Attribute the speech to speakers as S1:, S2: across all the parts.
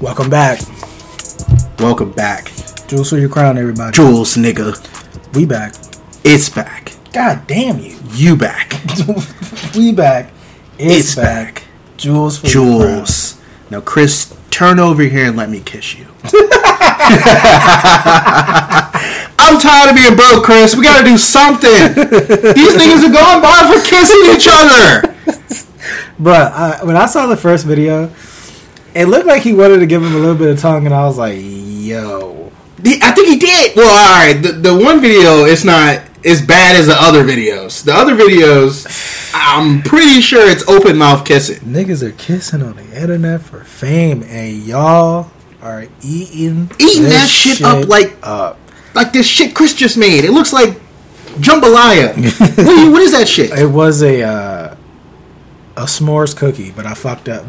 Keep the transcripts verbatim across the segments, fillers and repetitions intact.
S1: Welcome back.
S2: Welcome back.
S1: Jules for your crown, everybody.
S2: Jules, nigga.
S1: We back.
S2: It's back.
S1: God damn you.
S2: You back.
S1: We back. It's,
S2: It's
S1: back.
S2: back.
S1: Jules for
S2: Jules. Now, Chris, turn over here and let me kiss you. I'm tired of being broke, Chris. We gotta do something. These niggas are going by for kissing each other.
S1: Bruh, I, when I saw the first video, it looked like he wanted to give him a little bit of tongue, and I was like, yo.
S2: I think he did. Well, alright. The, the one video, it's not as bad as the other videos. The other videos, I'm pretty sure it's open mouth kissing.
S1: Niggas are kissing on the internet for fame, and y'all are eating
S2: Eating
S1: this
S2: that shit, up like
S1: up.
S2: like this shit Chris just made. It looks like jambalaya. what, are you- what is that shit?
S1: It was a uh, a s'mores cookie, but I fucked up.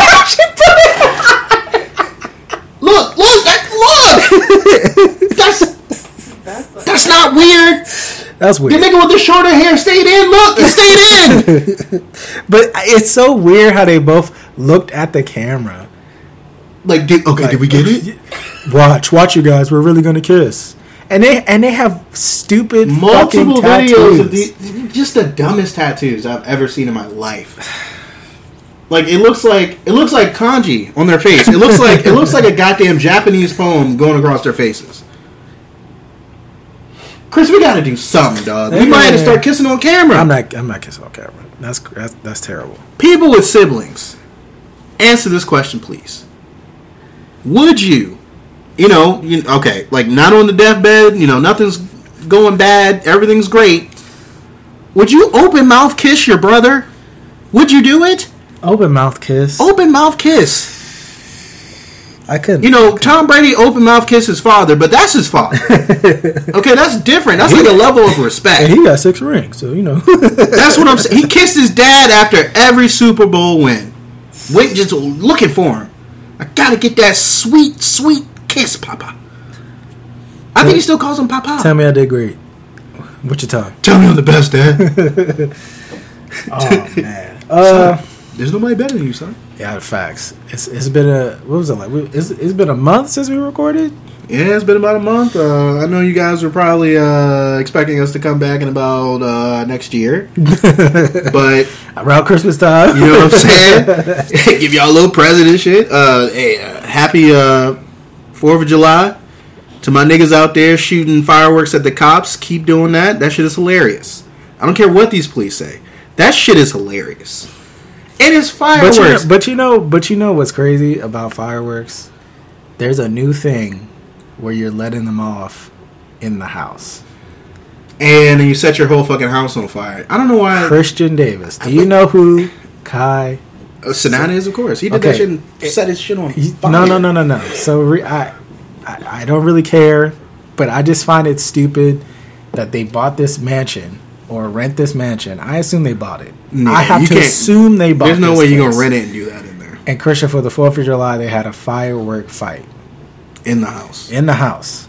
S2: Look, look, that, look. That's that's not weird.
S1: That's
S2: The
S1: weird.
S2: nigga with the shorter hair stayed in. Look, it stayed in.
S1: But it's so weird how they both looked at the camera.
S2: Like, did, okay,
S1: Like,
S2: did we get it?
S1: Watch, watch, you guys. We're really gonna kiss. And they and they have stupid
S2: Multiple
S1: fucking
S2: videos
S1: tattoos.
S2: of the just the dumbest tattoos I've ever seen in my life. Like it looks like it looks like kanji on their face. It looks like it looks like a goddamn Japanese poem going across their faces. Chris, we gotta do something, dog. We might have to start kissing on camera.
S1: I'm not. I'm not kissing on camera. That's that's, that's terrible.
S2: People with siblings, answer this question, please. Would you, you know, you, okay, like not on the deathbed, you know, nothing's going bad, everything's great. Would you open mouth kiss your brother? Would you do it?
S1: Open mouth kiss.
S2: Open mouth kiss.
S1: I couldn't.
S2: You know, Tom Brady open mouth kiss his father, but that's his father. Okay, that's different. That's like a level of respect.
S1: And he got six rings, so you know.
S2: That's what I'm saying. He kissed his dad after every Super Bowl win. Wait, just looking for him. I gotta get that sweet, sweet kiss, Papa. I think he still calls him Papa.
S1: Tell me I did great. What you talking?
S2: Tell me I'm the best, Dad.
S1: Oh man. Uh,
S2: Son, there's nobody better than you, son.
S1: yeah, facts. It's it's been a what was it like? We- It's, it's been a month since we recorded.
S2: Yeah, it's been about a month. Uh, I know you guys were probably uh, expecting us to come back in about uh, next year, but
S1: Around Christmas time.
S2: you know what I'm saying? Give y'all a little present and shit. Uh, hey, uh, happy uh, fourth of July to my niggas out there shooting fireworks at the cops. Keep doing that. That shit is hilarious. I don't care what these police say. That shit is hilarious. It is
S1: But
S2: fireworks.
S1: you, know, but you know, but you know what's crazy about fireworks? There's a new thing where you're letting them off in the house.
S2: And you set your whole fucking house on fire. I don't know why.
S1: Christian Davis. Do you know who Kai?
S2: Uh, Sanada is, of course. He did
S1: Okay.
S2: that shit and set his shit on fire.
S1: No, no, no, no, no. So re- I, I, I don't really care, but I just find it stupid that they bought this mansion or rent this mansion. I assume they bought it.
S2: Yeah,
S1: I have
S2: you
S1: to
S2: can't-
S1: assume they bought.
S2: There's no
S1: this
S2: way you're going
S1: place.
S2: to rent it and do that in there.
S1: And Christian, for the Fourth of July, they had a firework fight
S2: In the house.
S1: in the house,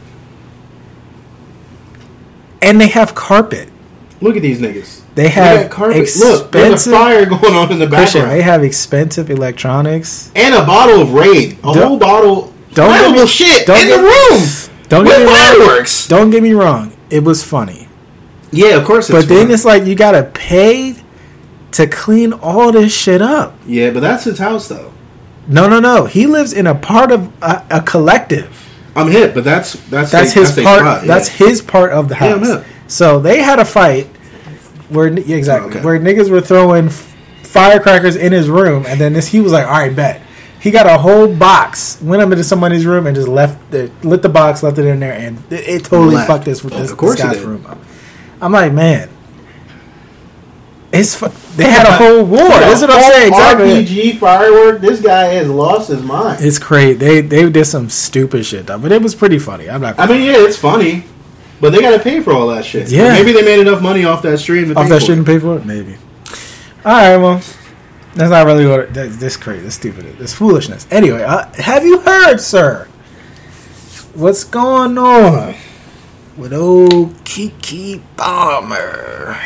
S1: and they have carpet.
S2: Look at these niggas.
S1: They have
S2: Look at carpet. Look, there's a
S1: expensive-
S2: fire going on in the
S1: Christian,
S2: background.
S1: they have expensive electronics.
S2: And a bottle of Raid. A
S1: Don't-
S2: whole bottle.
S1: don't get
S2: flammable
S1: me-
S2: shit
S1: don't
S2: in
S1: get-
S2: the room.
S1: Don't
S2: with
S1: get me wrong.
S2: fireworks.
S1: Don't get me wrong. It was funny.
S2: Yeah, of course it's
S1: But then
S2: fun.
S1: it's like you gotta pay to clean all this shit up.
S2: Yeah, but that's his house, though.
S1: No, no, no. He lives in a part of a, a collective.
S2: I'm hip, but that's that's
S1: That's
S2: they-
S1: his
S2: they
S1: part.
S2: spot, yeah.
S1: That's his part of the
S2: Yeah, I'm
S1: house.
S2: hip.
S1: So they had a fight where yeah, exactly
S2: Okay.
S1: where niggas were throwing f- firecrackers in his room, and then this he was like, "All right, bet." He got a whole box, went up into somebody's room, and just left the lit the box, left it in there, and it, it totally
S2: Left.
S1: fucked this this,
S2: Of course
S1: this
S2: it
S1: guy's
S2: did.
S1: room up. I'm like, man. It's fu- they had a whole war. That's what I'm saying. Exactly.
S2: R P G firework. This guy has lost his mind.
S1: It's crazy. They they did some stupid shit though, but it was pretty funny. I'm not.
S2: I mean, yeah, it's funny, but they got to pay for all that shit.
S1: Yeah.
S2: Maybe they made enough money off that stream to
S1: Off
S2: pay
S1: that
S2: for
S1: shit and
S2: it.
S1: pay for it, maybe. All right, well, that's not really what. It, that, that's crazy. That's stupid. That's foolishness. Anyway, uh, have you heard, sir? What's going on with old Kiki Palmer?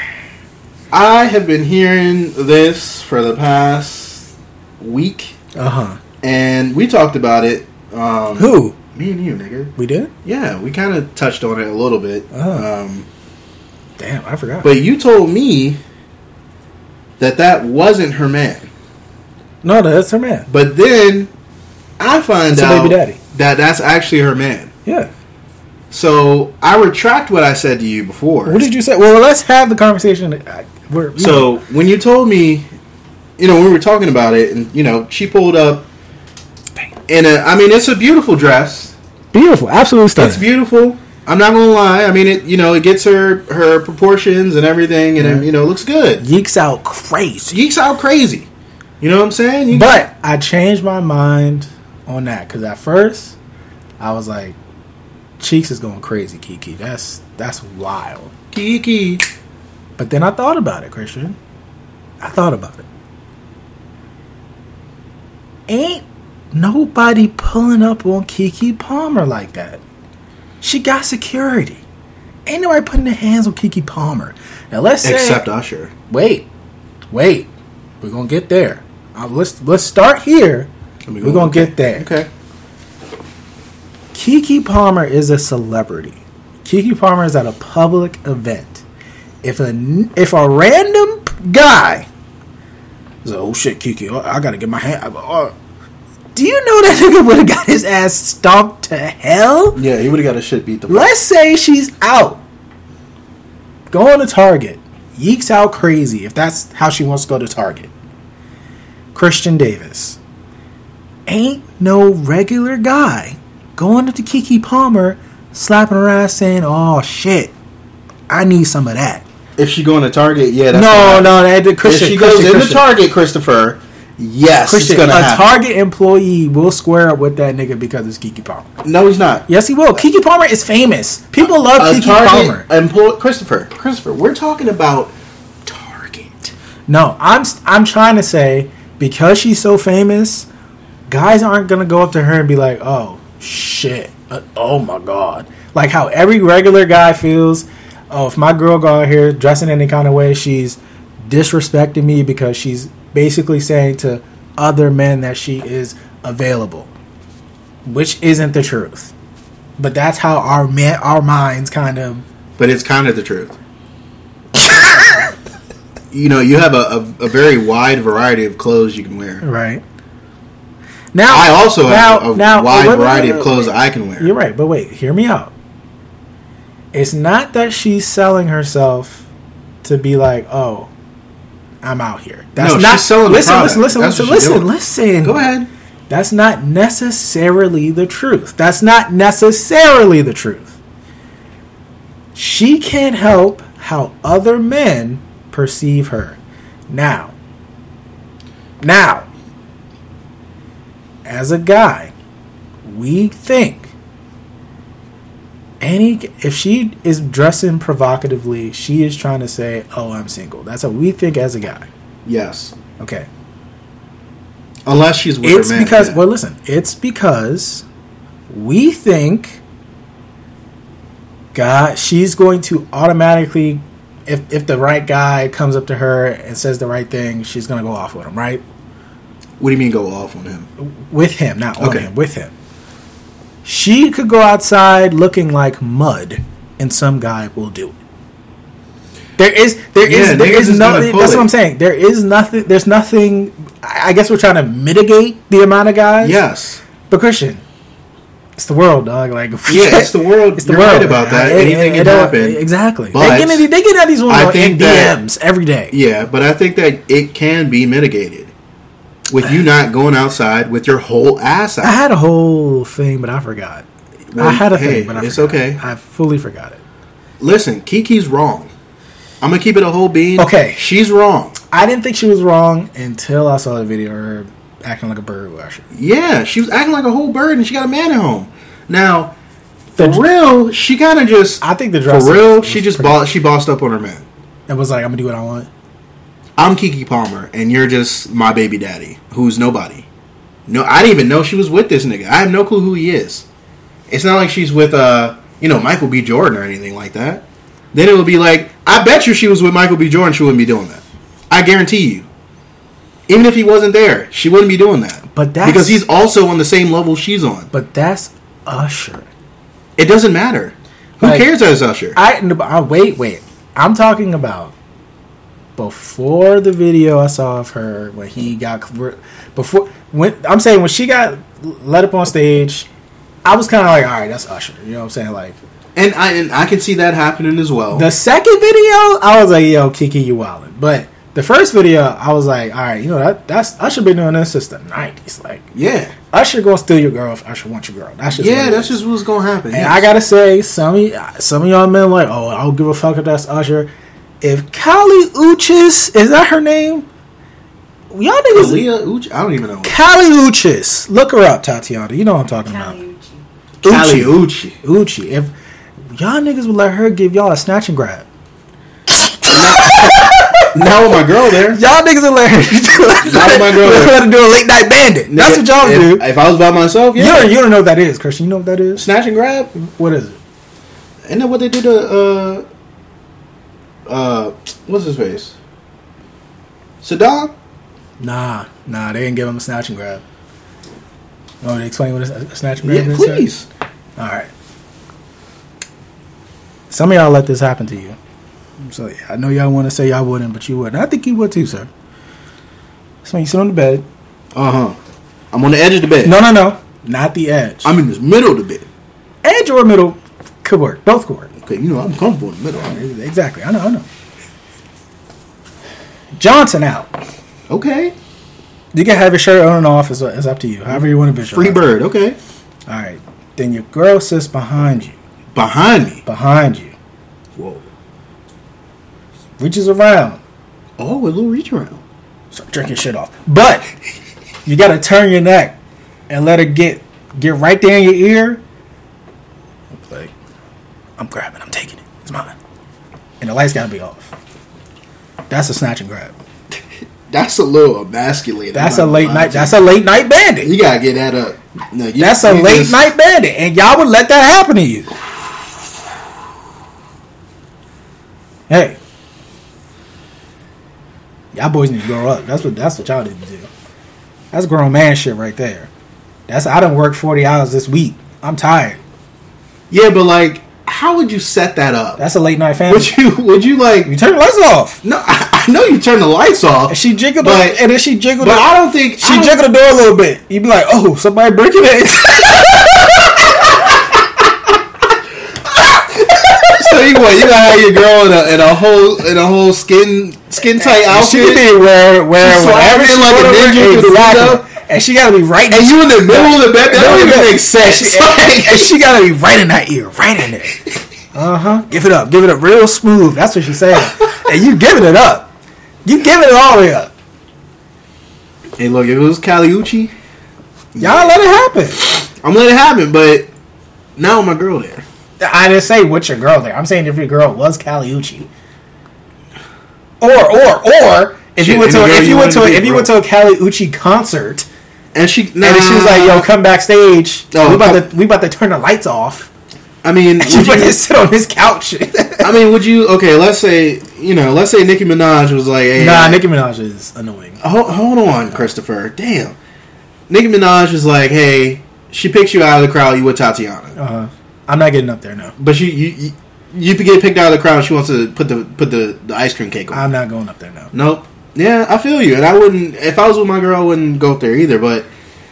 S2: I have been hearing this for the past week.
S1: Uh huh.
S2: and we talked about it. Um,
S1: Who?
S2: Me and you, nigga.
S1: We did?
S2: Yeah, we kind of touched on it a little bit.
S1: Oh.
S2: Um,
S1: Damn, I forgot.
S2: but you told me that that wasn't her man.
S1: No, that's her man.
S2: But then I find
S1: That's her
S2: out
S1: baby daddy.
S2: that that's actually her man.
S1: Yeah.
S2: So I retract what I said to you before.
S1: What did you say? Well, let's have the conversation. Uh, Where, you
S2: So
S1: know.
S2: when you told me, you know, we were talking about it, and you know, she pulled up in a. I mean, it's a beautiful dress.
S1: Beautiful, absolutely stunning.
S2: It's beautiful. I'm not gonna lie. I mean, it. You know, it gets her her proportions and everything, and
S1: Yeah.
S2: it, you know, looks good.
S1: Yeeks out crazy.
S2: Geeks out crazy. You know what I'm saying? You
S1: But I changed my mind on that because at first I was like, Cheeks is going crazy, Kiki. That's that's wild.
S2: Kiki.
S1: But then I thought about it, Christian. I thought about it. Ain't nobody pulling up on Kiki Palmer like that. She got security. Ain't nobody putting their hands on Kiki Palmer. Now let's say,
S2: Except Usher.
S1: wait, wait, we're gonna get there. Uh, let's let's start here.
S2: Let me
S1: We're
S2: go-
S1: gonna
S2: okay.
S1: get there.
S2: Okay.
S1: Kiki Palmer is a celebrity. Kiki Palmer is at a public event. If a if a random guy is like, oh shit, Kiki, oh, I gotta get my hand. I go, oh. Do you know that nigga would have got his ass stomped to hell?
S2: Yeah, he would have got his shit beat the fuck.
S1: Let's say she's out, going to Target, yeeks out crazy. If that's how she wants to go to Target. Christian Davis ain't no regular guy going up to Kiki Palmer, slapping her ass, saying, "Oh shit, I need some of that."
S2: If she going to Target, yeah, that's
S1: No,
S2: not-
S1: no, that Christian.
S2: If she
S1: Christian,
S2: goes into
S1: Christian.
S2: Target, Christopher, yes,
S1: Christian,
S2: it's gonna
S1: a
S2: happen.
S1: Target employee will square up with that nigga because it's Kiki Palmer.
S2: No, he's not.
S1: Yes, he will. Kiki Palmer is famous. People love
S2: A
S1: Kiki
S2: Target
S1: Palmer.
S2: employee, Christopher, Christopher, we're talking about Target.
S1: No, I'm I'm trying to say because she's so famous, guys aren't gonna go up to her and be like, "Oh shit, uh, oh my god," like how every regular guy feels. Oh, if my girl go out here dressing any kind of way, she's disrespecting me because she's basically saying to other men that she is available, which isn't the truth. But that's how our man, our minds kind of.
S2: But it's kind of the truth. You know, you have a, a, a very wide variety of clothes you can wear.
S1: Right. Now
S2: I also
S1: now,
S2: have a
S1: now,
S2: wide
S1: wait, wait,
S2: variety
S1: wait,
S2: of clothes
S1: wait.
S2: that I can wear.
S1: You're right, but wait, hear me out. It's not that she's selling herself to be like, oh, I'm out here. That's
S2: No,
S1: not,
S2: she's selling the
S1: listen,
S2: product.
S1: listen,
S2: That's
S1: listen,
S2: what she's
S1: listen,
S2: doing.
S1: listen.
S2: Go ahead.
S1: That's not necessarily the truth. That's not necessarily the truth. She can't help how other men perceive her. Now, now, as a guy, we think any if she is dressing provocatively, she is trying to say, "Oh, I'm single." That's what we think as a guy.
S2: Yes.
S1: Okay.
S2: Unless she's with
S1: It's
S2: her man.
S1: because
S2: yeah.
S1: well, listen. It's because we think God, she's going to automatically, if if the right guy comes up to her and says the right thing, she's going to go off with him, right?
S2: What do you mean go off on him?
S1: With him, not on
S2: Okay.
S1: him. With him. She could go outside looking like mud, and some guy will do it. There is, there is,
S2: Yeah,
S1: there
S2: niggas
S1: is
S2: is
S1: no.
S2: gonna pull
S1: That's
S2: it.
S1: what I'm saying. There is nothing. There's nothing. I I guess we're trying to mitigate the amount of guys.
S2: Yes.
S1: But Christian, it's the world, dog. Like,
S2: Yeah, it's the world.
S1: It's the
S2: You're
S1: world
S2: right about that.
S1: It- it-
S2: Anything
S1: it
S2: can
S1: don't-
S2: happen.
S1: Exactly.
S2: But
S1: they get at, they get at these women
S2: I
S1: in
S2: think that-
S1: D Ms every day.
S2: Yeah, but I think that it can be mitigated with you not going outside with your whole ass out.
S1: I had a whole thing, but I forgot.
S2: Well,
S1: I had a
S2: hey,
S1: thing, but I
S2: it's
S1: forgot.
S2: okay.
S1: I fully forgot it.
S2: Listen, Kiki's wrong. I'm gonna keep it a whole bean.
S1: Okay.
S2: She's wrong.
S1: I didn't think she was wrong until I saw the video of her acting like a bird washer.
S2: Yeah, she was acting like a whole bird, and she got a man at home. Now, for
S1: The-
S2: real, she kind of just.
S1: I think the
S2: for
S1: dress
S2: real,
S1: was-
S2: she
S1: was
S2: just
S1: pretty-
S2: bossed. She bossed up on her man.
S1: It was like, I'm gonna do what I want.
S2: I'm Kiki Palmer, and you're just my baby daddy, who's nobody. No, I didn't even know she was with this nigga. I have no clue who he is. It's not like she's with, uh, you know, Michael B. Jordan or anything like that. Then it would be like, I bet you she was with Michael B. Jordan, she wouldn't be doing that. I guarantee you. Even if he wasn't there, she wouldn't be doing that.
S1: But that's
S2: because he's also on the same level she's on.
S1: But that's Usher.
S2: It doesn't matter. Who
S1: Like,
S2: cares as Usher?
S1: I, I wait, wait. I'm talking about before the video I saw of her when he got before when I'm saying when she got let up on stage, I was kind of like, all right, that's Usher. You know what I'm saying? Like,
S2: and I and I can see that happening as well.
S1: The second video, I was like, yo, Kiki, you wildin'. But the first video, I was like, all right, you know that that's Usher been doing this since the nineties. Like,
S2: yeah,
S1: Usher gonna steal your girl if Usher wants your girl. That's just
S2: yeah, that's just what's gonna happen.
S1: And
S2: yes.
S1: I gotta say, some of y- some of y'all men like, oh, I don't give a fuck if that's Usher. If Kali Uchis, is that her name? Y'all niggas,
S2: Aaliyah Uchi? I don't even know.
S1: Kali Uchis, look her up, Tatiana. You know what I'm talking
S3: Kali
S1: about.
S3: Uchi.
S2: Kali Uchi.
S1: Uchi. If y'all niggas would let her give y'all a snatch and grab.
S2: Not with my girl there.
S1: Y'all niggas would let her do,
S2: Not with my girl there.
S1: let her do a late night bandit. That's what y'all
S2: if,
S1: do.
S2: If I was by myself, yeah.
S1: You don't, you don't know what that is, Christian. You know what that is?
S2: Snatch and grab.
S1: What is it?
S2: Isn't that what they do to, uh, uh, what's his face? Saddam?
S1: Nah, nah, they didn't give him a snatch and grab. Oh, they explain what a, a snatch and grab
S2: Yeah,
S1: is?
S2: please.
S1: All right. Some of y'all let this happen to you. So yeah, I know y'all want to say y'all wouldn't, but you would. And I think you would too, sir. So when you sit on the bed.
S2: Uh huh. I'm on the edge of the bed.
S1: No, no, no. Not the edge.
S2: I'm in the middle of the bed.
S1: Edge or middle could work. Both could work.
S2: Okay, you know, I'm comfortable in the middle.
S1: Exactly. I know, I know. Johnson out.
S2: Okay.
S1: You can have your shirt on and off. It's, it's up to you. However you want to visualize.
S2: Free bird, okay.
S1: All right. Then your girl sits behind you.
S2: Behind me?
S1: Behind you.
S2: Whoa.
S1: Reaches around.
S2: Oh, a little reach around.
S1: Start drinking shit off. But you got to turn your neck and let her get get right there in your ear. Like, I'm grabbing. I'm taking it. It's mine. And the lights got to be off. That's a snatch and grab.
S2: That's a little emasculating.
S1: That's a late night. That's a late night bandit.
S2: You gotta get that up. No, you,
S1: That's a
S2: you
S1: late
S2: just,
S1: night bandit, and y'all would let that happen to you. Hey, y'all boys need to grow up. That's what. That's what y'all need to do. That's grown man shit right there. That's I done worked forty hours this week. I'm tired.
S2: Yeah, but like, how would you set that up?
S1: That's a late night family.
S2: Would you? Would you like?
S1: You turn the lights off.
S2: No, I, I know you turn the lights off.
S1: And she jiggled,
S2: but,
S1: the, and then she jiggled.
S2: But
S1: the,
S2: I don't think
S1: she
S2: I don't,
S1: jiggled the door a little bit. You'd be like, "Oh, somebody breaking it."
S2: So you what? You gotta have your girl in a, in a whole in a whole skin skin tight outfit.
S1: She could be wearing wearing whatever she
S2: like a
S1: wanna
S2: ninja
S1: wear.
S2: through the window.
S1: And she gotta be right.
S2: And you in the middle of the bed. That don't even make sense.
S1: And she, and she gotta be right in that ear, right in there. Uh huh. Give it up, give it up, real smooth. That's what she's saying. And you giving it up. You giving it all the way up.
S2: Hey, look, if it was Kali Uchi,
S1: y'all let it happen.
S2: I'm letting it happen, but now my girl there.
S1: I didn't say what's your girl there. I'm saying if your girl was Kali Uchi. Or or or if
S2: Shit,
S1: you went to
S2: any girl
S1: if you
S2: you
S1: went to
S2: wanted to
S1: if
S2: be,
S1: you
S2: bro.
S1: went to a Kali Uchi concert
S2: and she nah,
S1: and then she was like, "Yo, come backstage.
S2: Oh,
S1: we about
S2: come-
S1: to we about to turn the lights off."
S2: I mean,
S1: She
S2: would
S1: about
S2: you,
S1: to sit on his couch.
S2: I mean, would you? Okay, let's say you know, let's say Nicki Minaj was like, hey,
S1: Nah,
S2: uh,
S1: Nicki Minaj is annoying.
S2: Hold, hold on, Christopher. Damn. Nicki Minaj is like, hey, she picks you out of the crowd. You with Tatiana,
S1: Uh-huh. I'm not getting up there, no.
S2: but you you you, you get picked out of the crowd. She wants to put the put the, the ice cream cake on.
S1: I'm not going up there, no.
S2: Nope. Yeah, I feel you, and I wouldn't. If I was with my girl, I wouldn't go up there either. But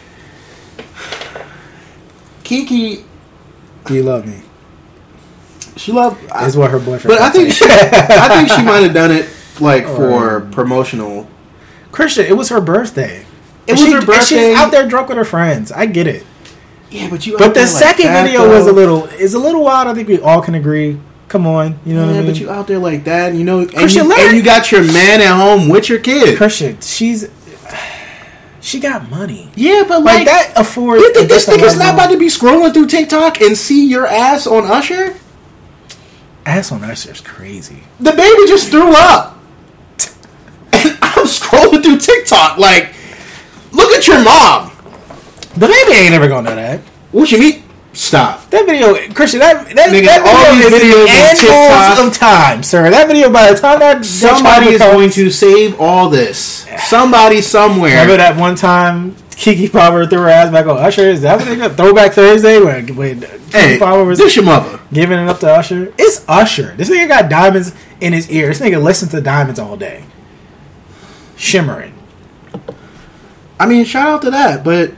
S2: Kiki,
S1: Do you love me?
S2: she loved.
S1: Is what her boyfriend.
S2: But I think she, I think she might have done it like for
S1: Or-
S2: promotional.
S1: Christian, it was her birthday.
S2: It
S1: And
S2: was
S1: she,
S2: her
S1: and
S2: birthday.
S1: she's out there drunk with her friends. I get it.
S2: Yeah, but you.
S1: But
S2: out
S1: the
S2: there like
S1: second
S2: that,
S1: video was a
S2: though.
S1: little is a little wild. I think we all can agree. Come on, you know
S2: Yeah,
S1: what I mean?
S2: but you out there like that, you know, and
S1: Christian,
S2: you,
S1: let her-
S2: and you got your man at home with your kid.
S1: Christian, she's she got money.
S2: Yeah, but
S1: Like,
S2: like,
S1: that affords.
S2: you think this
S1: that's a
S2: nigga's
S1: lot
S2: not
S1: more-
S2: about to be scrolling through TikTok and see your ass on Usher?
S1: Ass on Usher is crazy.
S2: The baby just threw up, and I'm scrolling through TikTok like, look at your mom.
S1: The baby ain't never gonna know that.
S2: What you mean? Stop.
S1: That video, Christian, that, that,
S2: Nigga,
S1: that
S2: all
S1: video
S2: these videos on
S1: is
S2: TikTok.
S1: annals of time, sir. That video, by the time that
S2: Somebody
S1: that
S2: is
S1: comes,
S2: going to save all this. Somebody somewhere.
S1: Remember that one time Kiki Palmer threw her ass back on Usher? Is that what they got? Throwback Thursday when, when Kiki
S2: Hey,
S1: Palmer was
S2: this your mother.
S1: giving it up to Usher? It's Usher. This nigga got diamonds in his ear. This nigga listens to diamonds all day. Shimmering.
S2: I mean, shout out to that, but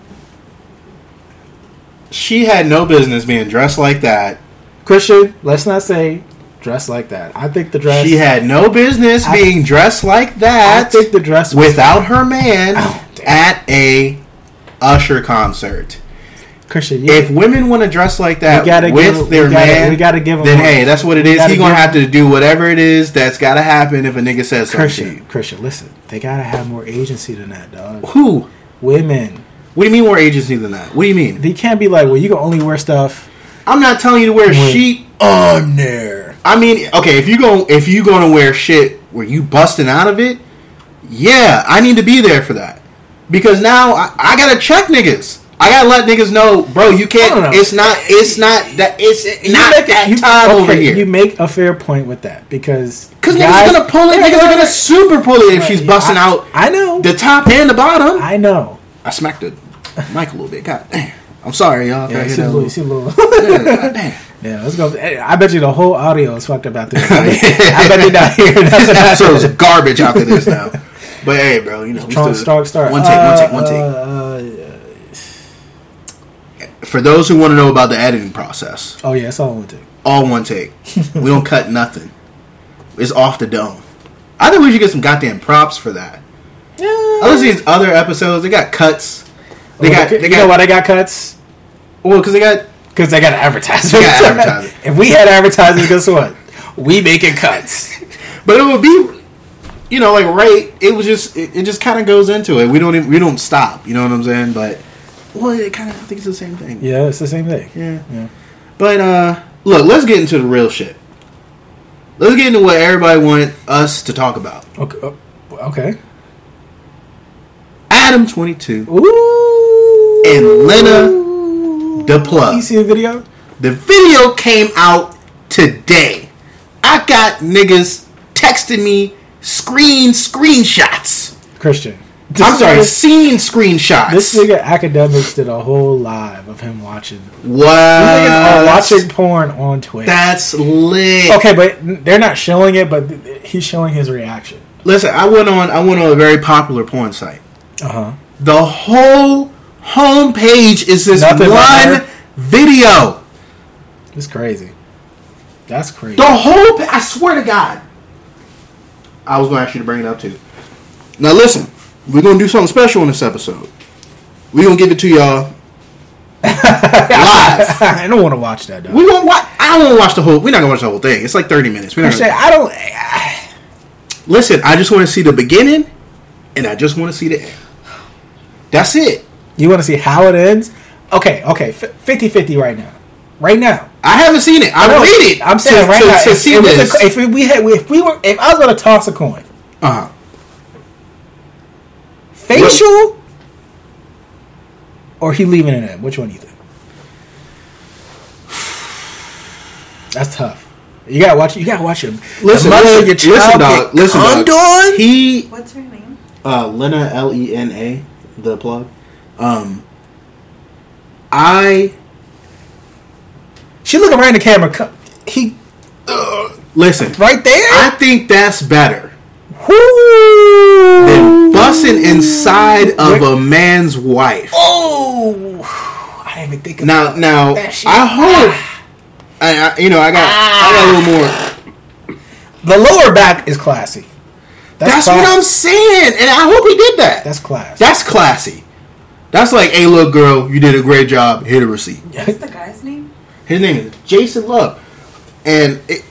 S2: she had no business being dressed like that.
S1: Christian, let's not say dressed like that. I think the dress...
S2: She had no business
S1: I,
S2: being dressed like that.
S1: I think the dress was
S2: without her man
S1: oh,
S2: at a Usher concert.
S1: Christian, you,
S2: if women want to dress like that
S1: gotta
S2: with
S1: give,
S2: their
S1: we gotta,
S2: man,
S1: we gotta give them
S2: then
S1: one.
S2: hey, that's what it
S1: we
S2: is. He gonna
S1: give,
S2: have to do whatever it is that's got to happen if a nigga says something
S1: Christian,
S2: to you.
S1: Christian, listen, they gotta have more agency than that, dog.
S2: Who?
S1: Women.
S2: What do you mean more agency than that? What do you mean?
S1: They can't be like, well, you can only wear stuff.
S2: I'm not telling you to wear
S1: With
S2: sheet
S1: on there.
S2: I mean, okay, if you go, if you gonna wear shit where you busting out of it, yeah, I need to be there for that because now I, I gotta check niggas. I gotta let niggas know, bro. You can't. It's not. It's not that. It's
S1: you
S2: not
S1: make,
S2: that
S1: you,
S2: time
S1: okay,
S2: over here.
S1: You make a fair point with that because
S2: because niggas are gonna pull it. Niggas are gonna super pull it if she's busting
S1: I,
S2: out.
S1: I know
S2: the top and the bottom.
S1: I know.
S2: I smacked the mic a little bit. God damn. I'm sorry, y'all.
S1: Yeah, you see a little. You see a little.
S2: Yeah, God damn.
S1: Yeah, let's go. I bet you the whole audio is fucked up after this. I bet, I bet you're not hearing
S2: This
S1: nothing.
S2: episode's garbage after this now. But hey, bro, you know, we
S1: Strong,
S2: still,
S1: start, start.
S2: one take,
S1: uh,
S2: one take, one take.
S1: Uh, uh,
S2: For those who want to know about the editing process,
S1: oh yeah, it's all one take.
S2: all one take. We don't cut nothing. It's off the dome. I think we should get some goddamn props for that.
S1: Yeah.
S2: I listen to these other episodes. They got cuts. They
S1: well,
S2: got.
S1: They,
S2: They
S1: you
S2: got.
S1: know why they got cuts?
S2: Well, because they got.
S1: Because they got advertisers.
S2: They got advertisers.
S1: If we had advertisers, guess what? We making cuts.
S2: But it would be, you know, like right. It was just. It, it just kind of goes into it. We don't. Even, we don't stop. You know what I'm saying? But well, it kind of. I think it's the same thing.
S1: Yeah, it's the same thing.
S2: Yeah.
S1: Yeah.
S2: But uh, look, let's get into the real shit. Let's get into what everybody want us to talk about.
S1: Okay. uh, Okay.
S2: Adam twenty-two
S1: Ooh.
S2: and Lena the Plug.
S1: You see the video?
S2: The video came out today. I got niggas texting me screen screenshots.
S1: Christian.
S2: I'm sorry,
S1: nigga,
S2: scene screenshots.
S1: This nigga Academics did a whole live of him watching.
S2: What?
S1: These niggas are watching porn on Twitch.
S2: That's lit.
S1: Okay, but they're not showing it, but he's showing his reaction.
S2: Listen, I went on. I went on a very popular porn site.
S1: Uh huh.
S2: The whole homepage is this
S1: Nothing
S2: one video.
S1: It's crazy. That's crazy.
S2: The whole. Pa- I swear to God. I was going to ask you to bring it up too. Now listen, we're going to do something special in this episode. We're going to give it to y'all live.
S1: I don't want to watch that, though.
S2: We won't watch. I don't want to watch the whole. We're not going to watch the whole thing. It's like thirty minutes. We're not
S1: Actually,
S2: gonna,
S1: I don't. I,
S2: listen, I just want to see the beginning, and I just want to see the end. That's it.
S1: you want to see how it ends? Okay, okay, fifty-fifty right now. Right now.
S2: I haven't seen it. I
S1: I know.
S2: read it.
S1: I'm saying
S2: to,
S1: right
S2: to,
S1: now.
S2: to
S1: if,
S2: see
S1: it was
S2: this.
S1: a, if we had, if we were, if I was going to toss a coin,
S2: Uh huh.
S1: facial, or he leaving it in? Which one do you think? That's tough. You gotta watch. You gotta watch him.
S2: Listen,
S1: the mother
S2: listen,
S1: of your child
S2: listen, dog.
S1: get
S2: Listen,
S1: cummed
S2: dog.
S1: on?
S2: He,
S3: What's her name?
S2: uh, Lena, L E N A, the plug. Um, I
S1: She looking right in the camera. cu- He
S2: uh, listen.
S1: right there.
S2: I think that's better
S1: Woo!
S2: than busting inside of a man's wife.
S1: Oh, I didn't even think of
S2: Now, now,
S1: that shit.
S2: I hope. I, I, you know, I got, I got a little more.
S1: The lower back is classy.
S2: That's,
S1: class-
S2: what I'm saying, and I hope he did that.
S1: That's class.
S2: That's classy. That's like, hey, look, girl, you did a great job. Hit a receipt.
S3: What's the guy's name?
S2: His name is Jason Love, and it,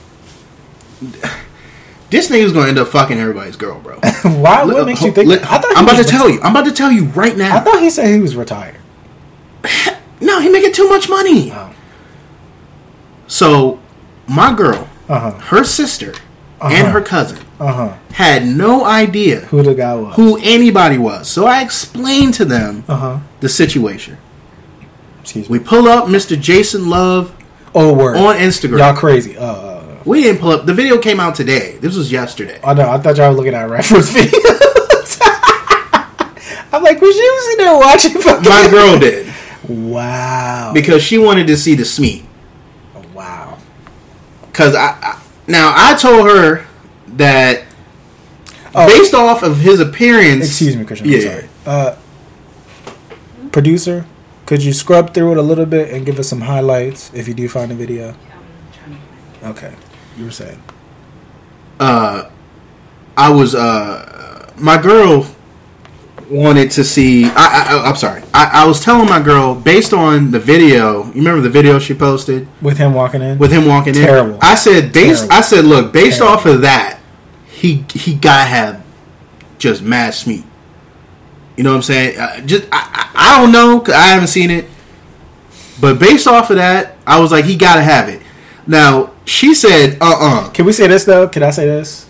S2: this nigga's gonna end up fucking everybody's girl, bro.
S1: Why? What makes you think?
S2: Li-
S1: I thought he
S2: I'm about to
S1: was
S2: tell
S1: reti-
S2: you. I'm about to tell you right now.
S1: I thought he said he was retired.
S2: No, he making too much money.
S1: Oh.
S2: So, my girl,
S1: Uh huh.
S2: her sister,
S1: Uh-huh.
S2: and her cousin
S1: Uh huh.
S2: had no idea
S1: Who the guy was?
S2: who anybody was. So I explained to them
S1: Uh huh.
S2: the situation.
S1: Excuse me.
S2: We pull up Mister Jason Love
S1: Oh, word.
S2: on Instagram.
S1: Y'all crazy. Uh, uh,
S2: We didn't pull up. The video came out today. This was yesterday.
S1: oh, no. I thought y'all were looking at reference videos. I'm like, was you sitting there watching fucking...
S2: My girl did.
S1: Wow.
S2: Because she wanted to see the Smeet.
S1: Wow.
S2: Because I, I... Now, I told her that
S1: Oh.
S2: based off of his appearance...
S1: Excuse me, Christian.
S2: Yeah.
S1: I'm sorry. Uh, producer, could you scrub through it a little bit and give us some highlights if you do find the video? Okay. You were saying.
S2: Uh, I was... Uh, my girl wanted to see... I, I, I'm sorry. I, I was telling my girl, based on the video... You remember the video she posted?
S1: With him walking in?
S2: With him walking
S1: Terrible.
S2: in? I said, based,
S1: Terrible.
S2: I said, look, based
S1: Terrible.
S2: off of that, he he gotta have just mad Smeet. You know what I'm saying? Uh, just I, I, I don't know, 'cause I haven't seen it. But based off of that, I was like, he gotta have it. Now, she said, uh-uh.
S1: Can we say this, though? Can I say this?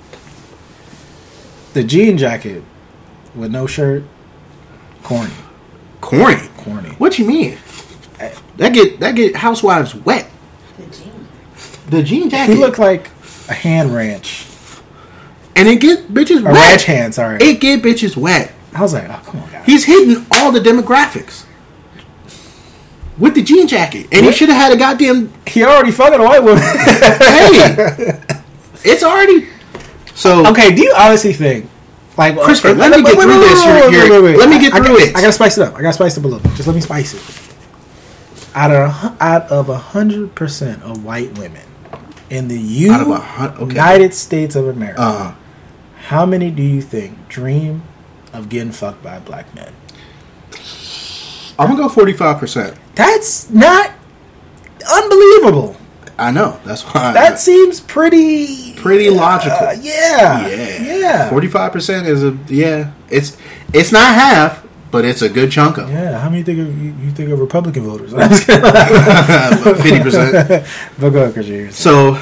S1: The jean jacket with no shirt, corny.
S2: Corny.
S1: Corny.
S2: What you mean? That get that get housewives wet.
S3: The jean.
S2: The jean jacket.
S1: He looked like a hand ranch.
S2: And it get bitches
S1: A
S2: wet.
S1: ranch hand, sorry.
S2: It get bitches wet.
S1: I was like, oh, come on, guys.
S2: He's hitting all the demographics. With the jean jacket. And he
S1: What?
S2: should have had a goddamn...
S1: He already fucking a white woman.
S2: Hey! It's already... So...
S1: Okay, do you honestly think... Like,
S2: Christopher,
S1: uh,
S2: let me get through this. You're- you're- let me get
S1: I- I
S2: through
S1: got-
S2: it.
S1: I gotta spice it up. I gotta spice it up a little bit. Just let me spice it. Out of a hu- out of a hundred percent of white women in the U-
S2: Out of a hun- okay.
S1: United States of America,
S2: Uh,
S1: how many do you think dream of getting fucked by black men?
S2: I'm going to go forty-five percent.
S1: That's not unbelievable.
S2: I know. That's why...
S1: That seems pretty
S2: Pretty logical.
S1: Uh, yeah,
S2: Yeah.
S1: yeah,
S2: forty-five percent is a... Yeah. It's it's not half, but it's a good chunk of
S1: yeah. How many think of, you, you think of Republican voters?
S2: fifty percent.
S1: But go ahead, Chris. You're
S2: So,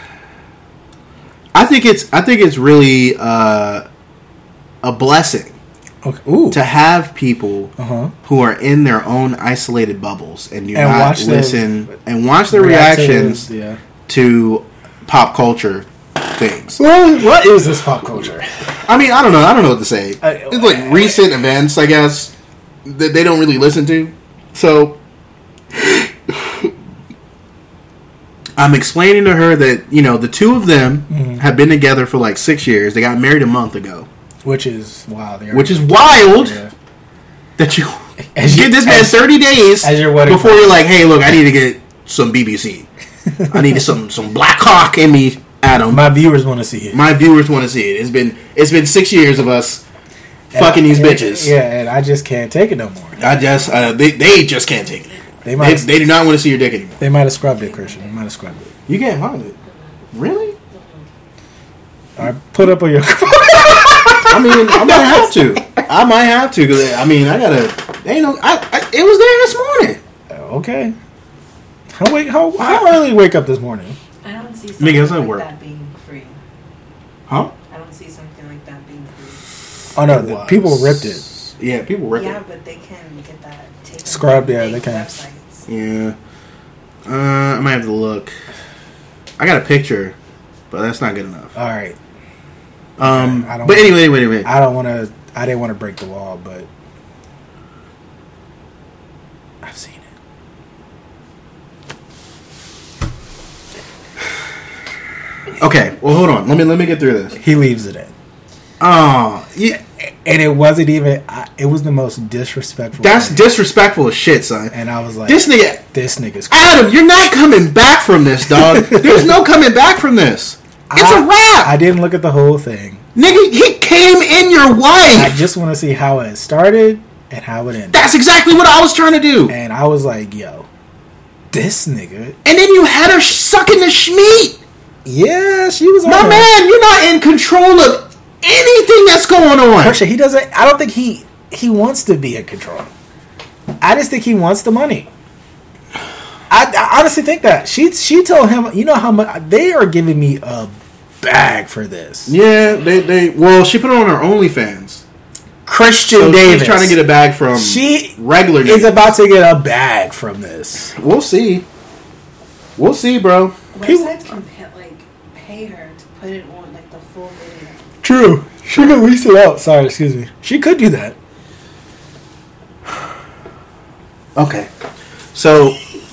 S2: I think it's I think it's really uh, a blessing
S1: okay. Ooh.
S2: to have people
S1: Uh-huh.
S2: who are in their own isolated bubbles and do
S1: And
S2: not
S1: watch their-
S2: listen and watch their
S1: React to
S2: reactions
S1: this, yeah.
S2: to pop culture things.
S1: Well, what is this pop culture?
S2: I mean, I don't know. I don't know what to say.
S1: I-
S2: It's like recent events, I guess, that they don't really listen to. So, I'm explaining to her that, you know, the two of them
S1: Mhm.
S2: have been together for like six years. They got married a month ago.
S1: Which is wow. they are-
S2: Which is wild
S1: Yeah.
S2: that you
S1: As you-
S2: give this man
S1: as-
S2: thirty days
S1: as your wedding
S2: before
S1: present.
S2: you're like, hey, look, I need to get some B B C. I need some some Black Hawk in me, Adam.
S1: My viewers want to see it.
S2: My viewers want to see it. It's been it's been six years of us
S1: And
S2: fucking
S1: I-
S2: these
S1: and-
S2: bitches.
S1: Yeah, and I just can't take it no more.
S2: I just uh, they they just can't take it.
S1: They
S2: They,
S1: might
S2: they do not want to see your dick anymore.
S1: they might have scrubbed it, Christian. They might have scrubbed it.
S2: You can't find it. Really?
S1: I put up on your.
S2: I mean, I might have to. I might have to because I mean, I gotta. Ain't no. I, I it was there this morning.
S1: Okay. How wait? How how early you wake up this morning?
S3: I don't see
S2: Nigga,
S3: something
S2: that's not
S3: like
S2: work.
S3: that being free.
S2: Huh?
S3: I don't see something like that being free.
S1: Oh no,
S2: It
S1: the
S2: was.
S1: people ripped it.
S2: Yeah, people ripped
S3: Yeah,
S2: it.
S3: but they can get that taken.
S1: Scrubbed,
S3: from
S1: yeah,
S3: fake
S1: they can.
S3: Websites.
S2: Yeah. Uh, I might have to look. I got a picture, but that's not good enough.
S1: All right.
S2: Um,
S1: I don't-
S2: but anyway, anyway, anyway.
S1: I don't want to. I didn't want to break the wall, but I've seen it.
S2: Okay, well, hold on. Let me let me get through this.
S1: He leaves it in,
S2: Oh, yeah,
S1: and it wasn't even. I, it was the most disrespectful.
S2: that's
S1: thing.
S2: disrespectful as shit, son.
S1: And I was like,
S2: This nigga,
S1: this nigga's.
S2: Adam, you're not coming back from this, dog. There's no coming back from this. It's
S1: I-
S2: a wrap,
S1: I didn't look at the whole thing.
S2: nigga. He came in your
S1: I
S2: wife.
S1: just want to see how it started and how it ended.
S2: That's exactly what I was trying to do.
S1: And I was like, yo, this nigga.
S2: And then you had her sucking the schmeat.
S1: Yeah, she was on
S2: My
S1: there.
S2: man, you're not in control of anything that's going on.
S1: Kershaw, he doesn't. I don't think he he wants to be in control. I just think he wants the money. I, I honestly think that she she told him, you know how much they are giving me a bag for this.
S2: Yeah, they they well, she put it on her OnlyFans.
S1: Christian
S2: So
S1: Davis.
S2: she's trying to get a bag from
S1: She
S2: regular
S1: is
S2: niggas.
S1: about to get a bag from this.
S2: We'll see. We'll see, bro.
S3: Websites can pay, like pay her to put it on like the full video.
S1: True. She could lease it out. Sorry, excuse me. She could do that.
S2: Okay. So,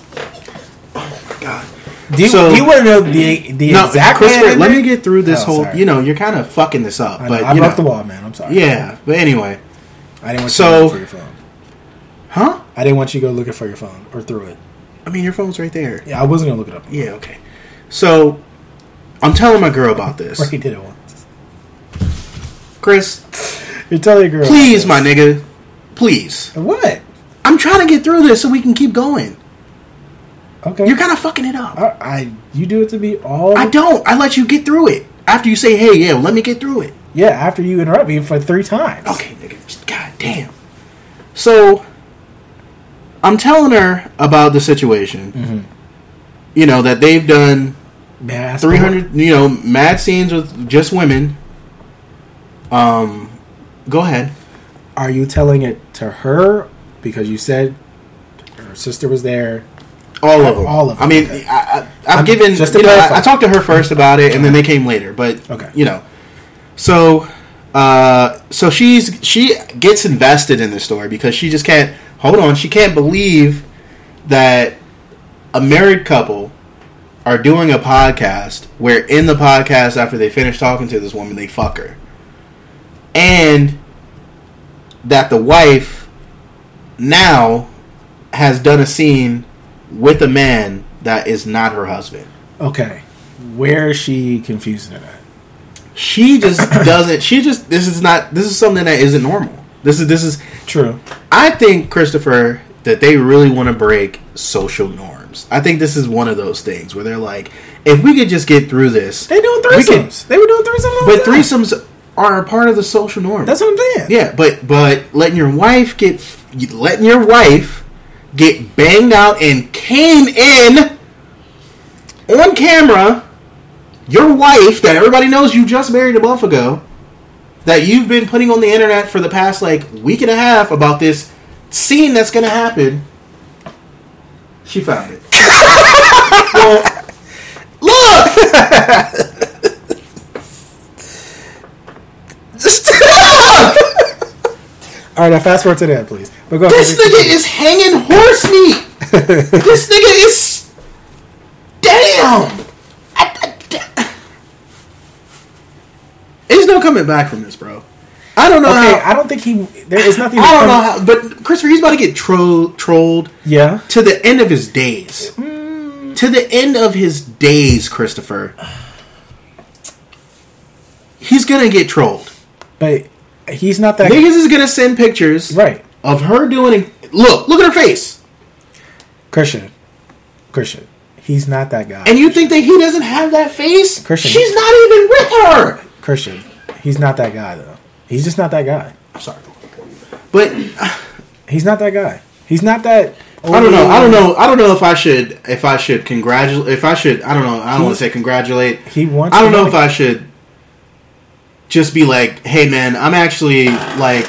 S2: oh my god.
S1: Do you,
S2: So-
S1: do you want to know the the
S2: No,
S1: exact
S2: Christopher,
S1: man
S2: let
S1: ending?
S2: me get through this
S1: Oh,
S2: whole.
S1: sorry.
S2: You know, you're kind of fucking this up,
S1: I, know,
S2: but
S1: I
S2: you
S1: broke
S2: know.
S1: the wall, man. I'm sorry.
S2: Yeah, but anyway,
S1: I didn't want
S2: So-
S1: you to look for your phone.
S2: huh?
S1: I didn't want you to go looking for your phone or through it.
S2: I mean, your phone's right there.
S1: Yeah, I wasn't gonna look it up.
S2: Yeah, okay. So, I'm telling my girl about this.
S1: Right, did it once.
S2: Chris,
S1: You're telling your girl.
S2: please,
S1: about
S2: my nigga, please.
S1: this. What?
S2: I'm trying to get through this so we can keep going.
S1: Okay.
S2: You're kind of fucking it up.
S1: I, I you do it to me all.
S2: I don't. I let you get through it after you say, "Hey, yeah, let me get through it."
S1: Yeah, after you interrupt me for three times.
S2: Okay, nigga. Just, God damn. So, I'm telling her about the situation.
S1: Mm-hmm.
S2: You know, that they've done
S1: May I ask
S2: three
S1: for-
S2: hundred, you know, mad scenes with just women. Um, go ahead.
S1: Are you telling it to her because you said her sister was there?
S2: All of them.
S1: All of them,
S2: I mean,
S1: okay.
S2: I, I, I've
S1: I'm-
S2: given.
S1: just to
S2: You know,
S1: clarify.
S2: I, I talked to her first about it, and then they came later. But
S1: Okay.
S2: you know, so uh, so she's she gets invested in this story because she just can't hold on. She can't believe that a married couple are doing a podcast where in the podcast after they finish talking to this woman they fuck her, and that the wife now has done a scene with a man that is not her husband.
S1: Okay. Where is she confusing it at?
S2: She just doesn't. She just. This is not. This is something that isn't normal. This is. This is.
S1: True.
S2: I think, Christopher, that they really want to break social norms. I think this is one of those things where they're like, if we could just get through this,
S1: They doing
S2: we can-
S1: threesomes. They were doing threesomes. all
S2: But
S1: the time.
S2: threesomes are a part of the social norm.
S1: That's what I'm saying.
S2: Yeah, but but letting your wife get letting your wife get banged out and came in on camera. Your wife that everybody knows you just married a month ago, that you've been putting on the internet for the past like week and a half about this scene that's going to happen. She found it. Well, look. Just look.
S1: All right, now fast forward to that, please. But go
S2: This
S1: ahead.
S2: nigga is hanging horse meat. This nigga is. Damn. I- I- There's no coming back from this, bro. I don't know
S1: Okay,
S2: how.
S1: I don't think he. There is nothing.
S2: I don't know how. But Christopher, he's about to get tro- trolled
S1: Yeah.
S2: to the end of his days. To the end of his days, Christopher. He's gonna get trolled.
S1: But he's not that.
S2: Niggas is gonna send pictures
S1: Right.
S2: of her doing. Look, look at her face.
S1: Christian. Christian. He's not that guy.
S2: And you think that he doesn't have that face?
S1: Christian.
S2: She's not even with her.
S1: Christian. He's not that guy, though. He's just not that guy.
S2: I'm sorry, but uh,
S1: He's not that guy. He's not that.
S2: I don't know. I don't know. I don't know if I should. If I should congratulate. If I should. I don't know. I don't want to say congratulate.
S1: He wants.
S2: I don't
S1: the
S2: know
S1: money.
S2: if I should just be like, "Hey, man, I'm actually like."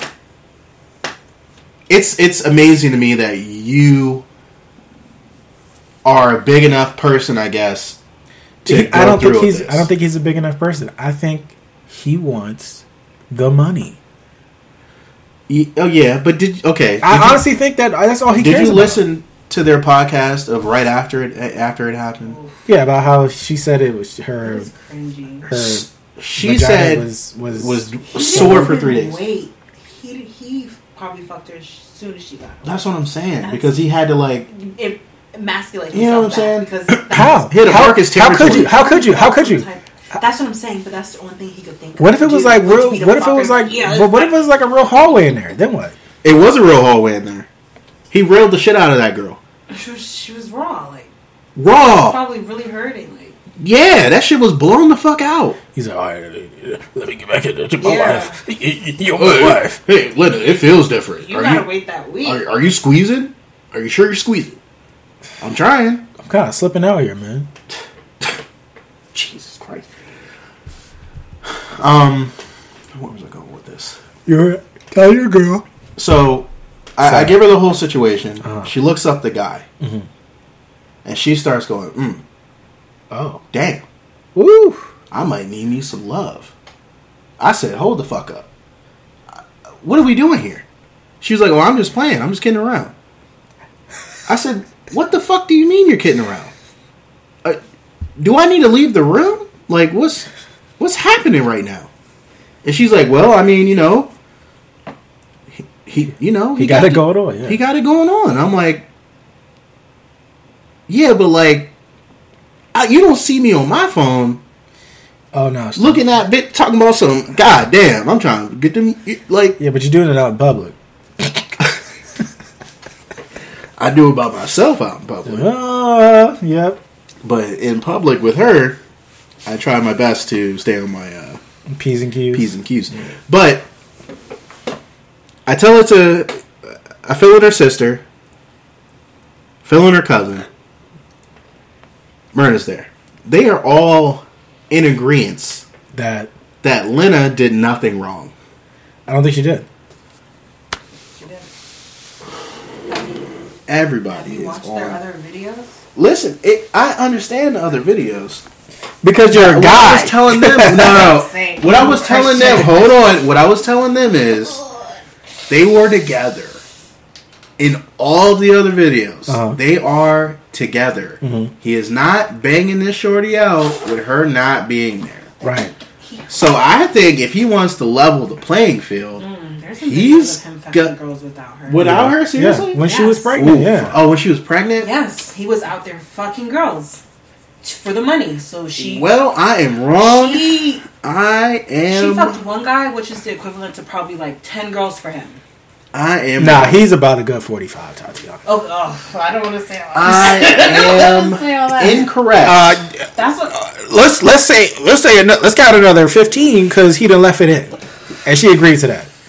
S2: It's it's amazing to me that you are a big enough person, I guess, to
S1: He-
S2: go
S1: I don't
S2: through
S1: think
S2: with
S1: he's.
S2: this.
S1: I don't think he's a big enough person. I think he wants the money.
S2: Ye- Oh yeah, but did okay? Did
S1: I
S2: you-
S1: honestly think that that's all he
S2: Did
S1: cares
S2: you
S1: about.
S2: listen to their podcast of right after it after it happened?
S1: Yeah, about how she said it was her.
S3: It was cringy.
S1: Her.
S2: She
S1: vagina
S2: said
S1: was was,
S2: was
S3: He
S2: sore
S3: didn't
S2: for
S3: even
S2: three days.
S3: Wait, he he probably fucked her as soon as she got home.
S2: That's what I'm saying
S3: That's-
S2: because he had to like
S3: It emasculated
S2: You know what
S3: himself
S2: I'm
S3: back
S2: saying?
S3: because
S1: how
S2: Hit a
S1: how,
S2: Marcus
S1: how could
S2: territory.
S1: you how could you how could you
S3: Type- That's what I'm saying, but that's the only thing he could think of.
S1: what if it was
S3: Do.
S1: like
S3: Want
S1: real
S3: me to
S1: what if it
S3: fuck
S1: was
S3: her?
S1: like
S3: Yeah,
S1: but what if it was like a real hallway in there then what
S2: it was a real hallway in there. He railed the shit out of that girl.
S3: She was, she was raw, like
S2: Raw.
S3: probably really hurting, like
S2: Yeah, that shit was blown the fuck out.
S1: he's like all right let me get back into my
S3: Yeah.
S1: wife you're my wife
S2: Hey, Linda, it feels different.
S3: you
S2: are
S3: gotta
S2: you
S3: wait that week.
S2: are, are you squeezing? Are you sure you're squeezing? I'm trying.
S1: I'm kind of slipping out here man
S2: Jesus Christ. Um, where was I going with this?
S1: you're Tell your girl.
S2: So, I, I give her the whole situation.
S1: Uh-huh.
S2: She looks up the guy.
S1: Mm-hmm.
S2: And she starts going, mm,
S1: Oh.
S2: damn.
S1: Woo.
S2: I might need me some love. I said, hold the fuck up. What are we doing here? She was like, well, I'm just playing. I'm just kidding around. I said, what the fuck do you mean you're kidding around? Uh, do I need to leave the room? Like, what's what's happening right now? And she's like, well, I mean, you know, he, he you know,
S1: He, he got, got it going on. Yeah.
S2: He got it going on. I'm like, yeah, but like, I, you don't see me on my phone.
S1: Oh no!
S2: Looking at bit talking about some. God damn! I'm trying to get them like.
S1: Yeah, but you're doing it out in public.
S2: I do it by myself out in public.
S1: Uh, yep.
S2: But in public with her, I try my best to stay on my uh,
S1: P's and Q's.
S2: P's and Q's. Yeah. But I tell her to. I fill in her sister. Fill in her cousin. Myrna's there. They are all in agreement
S1: that
S2: that Lena did nothing wrong.
S1: I don't think she did.
S3: She did.
S2: Everybody
S3: Have you
S2: is
S3: watched
S2: on.
S3: their other videos?
S2: Listen, it, I understand the other videos
S1: because you're a
S2: what
S1: guy.
S2: I was telling them, no, no. What I was telling them, hold on. What I was telling them is they were together in all the other videos.
S1: Uh-huh.
S2: They are together.
S1: Mm-hmm.
S2: He is not banging this shorty out with her not being there.
S1: Right.
S2: So I think if he wants to level the playing field,
S3: Mm, there's some
S2: he's
S3: videos of him fucking
S2: got
S3: girls without her.
S2: without
S1: Yeah.
S2: her. Seriously,
S1: Yeah. When
S3: Yes.
S1: she was pregnant.
S2: Ooh.
S1: Yeah.
S2: Oh, when she was pregnant.
S3: Yes, he was out there fucking girls for the money. So she.
S2: Well, I am wrong.
S3: She,
S2: I am.
S3: she fucked one guy, which is the equivalent to probably like ten girls for him.
S2: I am.
S1: Nah, he's about a good forty-five, Tatiana.
S3: Oh, oh I don't want to say all
S2: I
S3: that.
S2: am incorrect.
S1: Uh,
S3: That's what.
S1: let's let's say let's say ano- let's count another fifteen because he done left it in, and she agreed to that.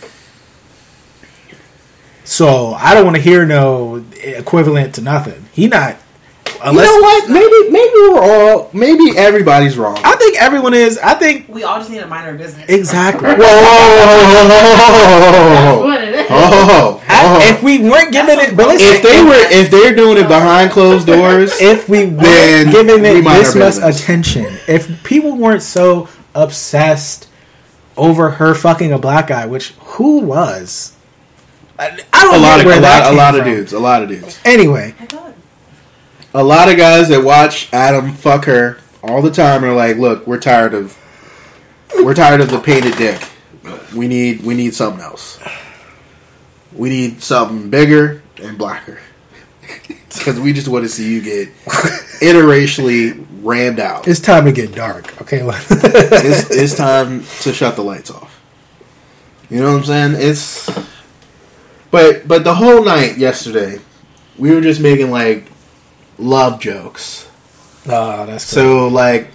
S1: So I don't want to hear no equivalent to nothing. He not. Unless,
S2: you know what? Maybe maybe we're all maybe everybody's wrong.
S1: I think everyone is. I think
S3: We all just need to mind our business.
S1: exactly.
S2: Whoa, whoa, whoa, whoa, whoa,
S3: What it is.
S2: whoa,
S1: I-
S2: whoa.
S1: if we weren't giving it, but listen,
S2: If they were, if they're doing it behind closed doors,
S1: if we weren't
S2: Then
S1: giving
S2: we
S1: it
S2: mind
S1: this
S2: our
S1: much
S2: business.
S1: attention, if people weren't so obsessed over her fucking a black guy, which who was? I, I don't
S2: a
S1: know
S2: lot of
S1: where
S2: a
S1: that
S2: lot, a
S1: came
S2: lot of
S1: from.
S2: dudes, a lot of dudes,
S1: Anyway,
S3: I thought.
S2: a lot of guys that watch Adam fuck her all the time are like, look, we're tired of, we're tired of the painted dick. We need, we need something else. We need something bigger and blacker. Because we just want to see you get interracially rammed out.
S1: it's time to get dark. Okay,
S2: It's, it's time to shut the lights off. You know what I'm saying? It's, but but the whole night yesterday, we were just making like love jokes.
S1: oh, that's
S2: So like,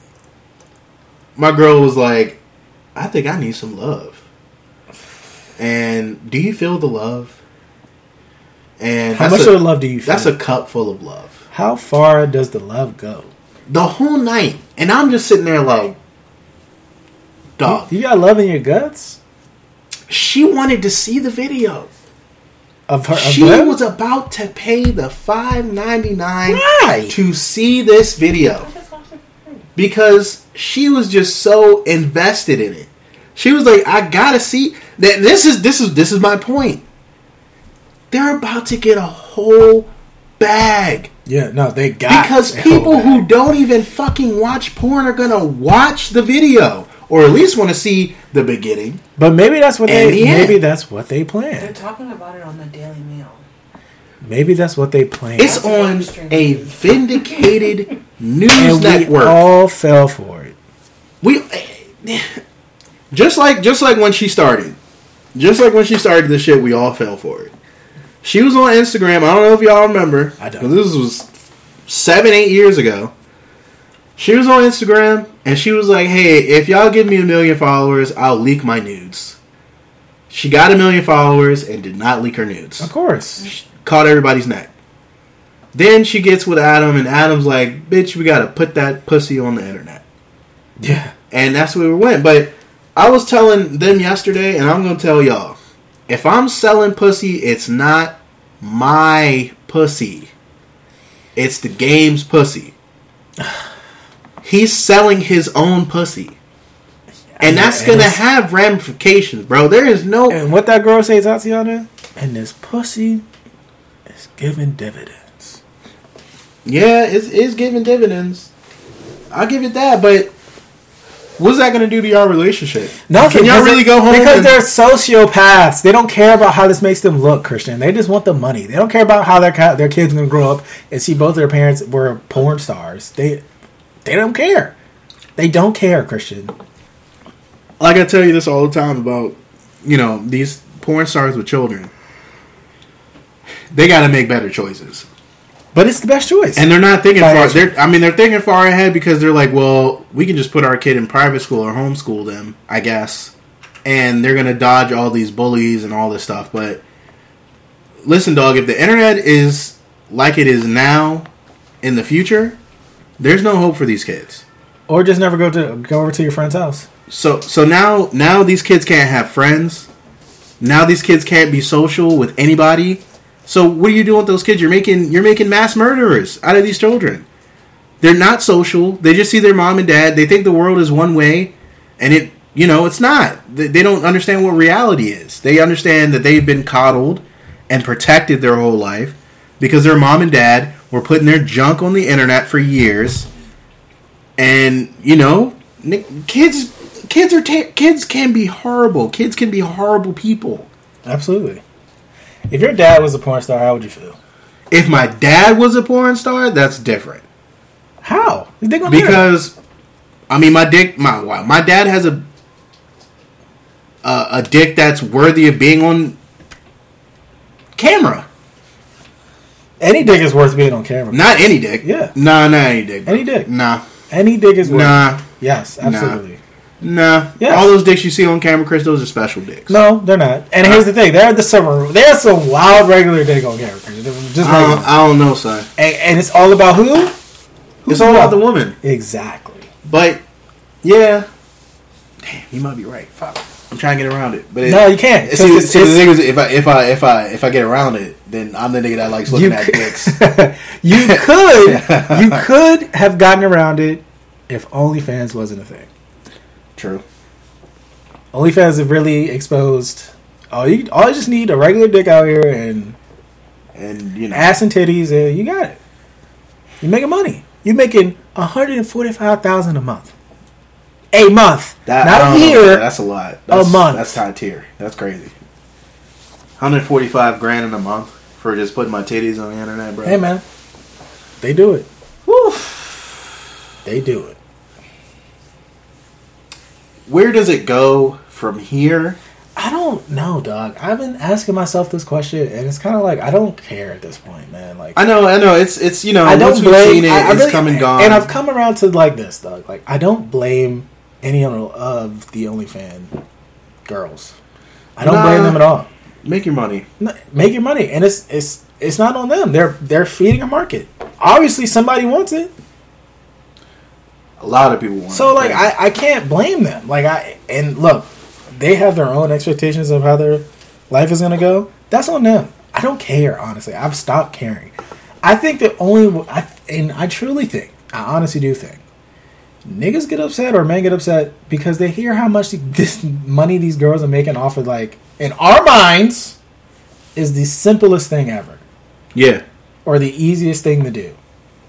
S2: my girl was like, "I think I need some love." And do you feel the love? And
S1: how
S2: that's
S1: much
S2: a,
S1: of the love do you feel?
S2: That's a cup full of love.
S1: How far does the love go?
S2: The whole night, and I'm just sitting there like, dog.
S1: You, you got love in your guts
S2: She wanted to see the video.
S1: of her. Of
S2: She
S1: them?
S2: was about to pay the five ninety-nine
S1: Why?
S2: to see this video because she was just so invested in it. She was like, "I gotta see that." This is this is this is my point. They're about to get a whole bag
S1: Yeah, no, they got
S2: because
S1: a whole
S2: people
S1: bag.
S2: who don't even fucking watch porn are gonna watch the video or at least want to see the beginning.
S1: But maybe that's what
S2: And
S1: they.
S2: yeah.
S1: Maybe that's what they
S3: They're
S1: planned.
S3: talking about it on the Daily Mail.
S1: Maybe that's what they planned.
S2: It's on a vindicated news
S1: and
S2: network.
S1: we all fell for it.
S2: We just like just like when she started, just like when she started this shit, we all fell for it. She was on Instagram. I don't know if y'all remember.
S1: I don't.
S2: 'Cause this was seven, eight years ago. She was on Instagram and she was like, "Hey, if y'all give me a million followers, I'll leak my nudes." She got a million followers and did not leak her nudes.
S1: Of course.
S2: She caught everybody's neck. Then she gets with Adam, and Adam's like, "Bitch, we gotta put that pussy on the internet."
S1: Yeah.
S2: And that's where we went. But I was telling them yesterday, and I'm going to tell y'all. If I'm selling pussy, it's not my pussy. It's the game's pussy. He's selling his own pussy. And that's going to have ramifications, bro. There is no...
S1: And what that girl say, Tatiana? And this pussy is giving dividends.
S2: Yeah, it's, it's giving dividends. I'll give it that, but what's that going to do to your relationship?
S1: Nothing.
S2: Can y'all really go home?
S1: Because
S2: and,
S1: they're sociopaths. They don't care about how this makes them look, Christian. They just want the money. They don't care about how their their kids are going to grow up and see both their parents were porn stars. They they don't care. They don't care, Christian.
S2: Like I tell you this all the time about, you know, these porn stars with children. They got to make better choices.
S1: But it's the best choice.
S2: And they're not thinking
S1: Financial.
S2: far. They're, I mean, they're thinking far ahead because they're like, well, we can just put our kid in private school or homeschool them, I guess. And they're going to dodge all these bullies and all this stuff. But listen, dog, if the internet is like it is now in the future, there's no hope for these kids.
S1: Or just never go to go over to your friend's house.
S2: So so now now these kids can't have friends. Now these kids can't be social with anybody. So what are you doing with those kids? You're making you're making mass murderers out of these children. They're not social. They just see their mom and dad. They think the world is one way, and it you know it's not. They, they don't understand what reality is. They understand that they've been coddled and protected their whole life because their mom and dad were putting their junk on the internet for years. And you know, kids. Kids are ta- kids can be horrible. Kids can be horrible people.
S1: Absolutely. If your dad was a porn star, how would you feel?
S2: If my dad was a porn star, that's different.
S1: How?
S2: Because, I mean, my dick, my wow, my dad has a, a a dick that's worthy of being on camera.
S1: Any dick is worth being on camera.
S2: Not any dick.
S1: Yeah.
S2: Nah, not any dick.
S1: Any dick.
S2: Nah.
S1: Any dick is worth.
S2: Nah.
S1: Yes, absolutely.
S2: Nah. Nah,
S1: yes.
S2: All those dicks you see on camera, Chris, those are special dicks.
S1: No, they're not. And here's the thing: they're the some there's some wild regular dick on camera, Chris. Just
S2: I don't,
S1: regular.
S2: I don't know, son.
S1: And, and it's all about who? Who's
S2: It's all about the woman.
S1: Exactly.
S2: But yeah, damn, you might be right. Fuck. I'm trying to get around it, but it,
S1: no, you can't.
S2: See,
S1: it's,
S2: see,
S1: it's,
S2: the thing is, if I if I if I if I get around it, then I'm the nigga that likes looking at
S1: could,
S2: dicks.
S1: you could you could have gotten around it if OnlyFans wasn't a thing.
S2: True.
S1: OnlyFans have really exposed. Oh, you all you just need a regular dick out here and
S2: and you know
S1: ass and titties, and you got it. You're making money. You're making one hundred forty-five thousand a month. A month,
S2: that,
S1: not a year.
S2: Know, that's a lot. That's,
S1: a month.
S2: That's top tier. That's crazy. one hundred forty-five grand in a month for just putting my titties on the internet, bro.
S1: Hey man, they do it.
S2: Woo.
S1: They do it.
S2: Where does it go from here?
S1: I don't know, dog. I've been asking myself this question, and it's kind of like I don't care at this point, man. Like
S2: I know, I know. It's it's you know
S1: I don't
S2: once
S1: blame.
S2: we've seen it,
S1: I, I
S2: it's
S1: really,
S2: come and gone.
S1: And I've come around to like this, dog. Like I don't blame any of the OnlyFans girls. I don't
S2: nah,
S1: blame them at all.
S2: Make your money.
S1: No, make your money, and it's it's it's not on them. They're they're feeding a market. Obviously, somebody wants it.
S2: A lot of people want
S1: So
S2: it.
S1: like I, I can't blame them. Like I and look, they have their own expectations of how their life is gonna go. That's on them. I don't care, honestly. I've stopped caring. I think the only I and I truly think, I honestly do think, niggas get upset or men get upset because they hear how much this money these girls are making off of, like, in our minds, is the simplest thing ever.
S2: Yeah.
S1: Or the easiest thing to do.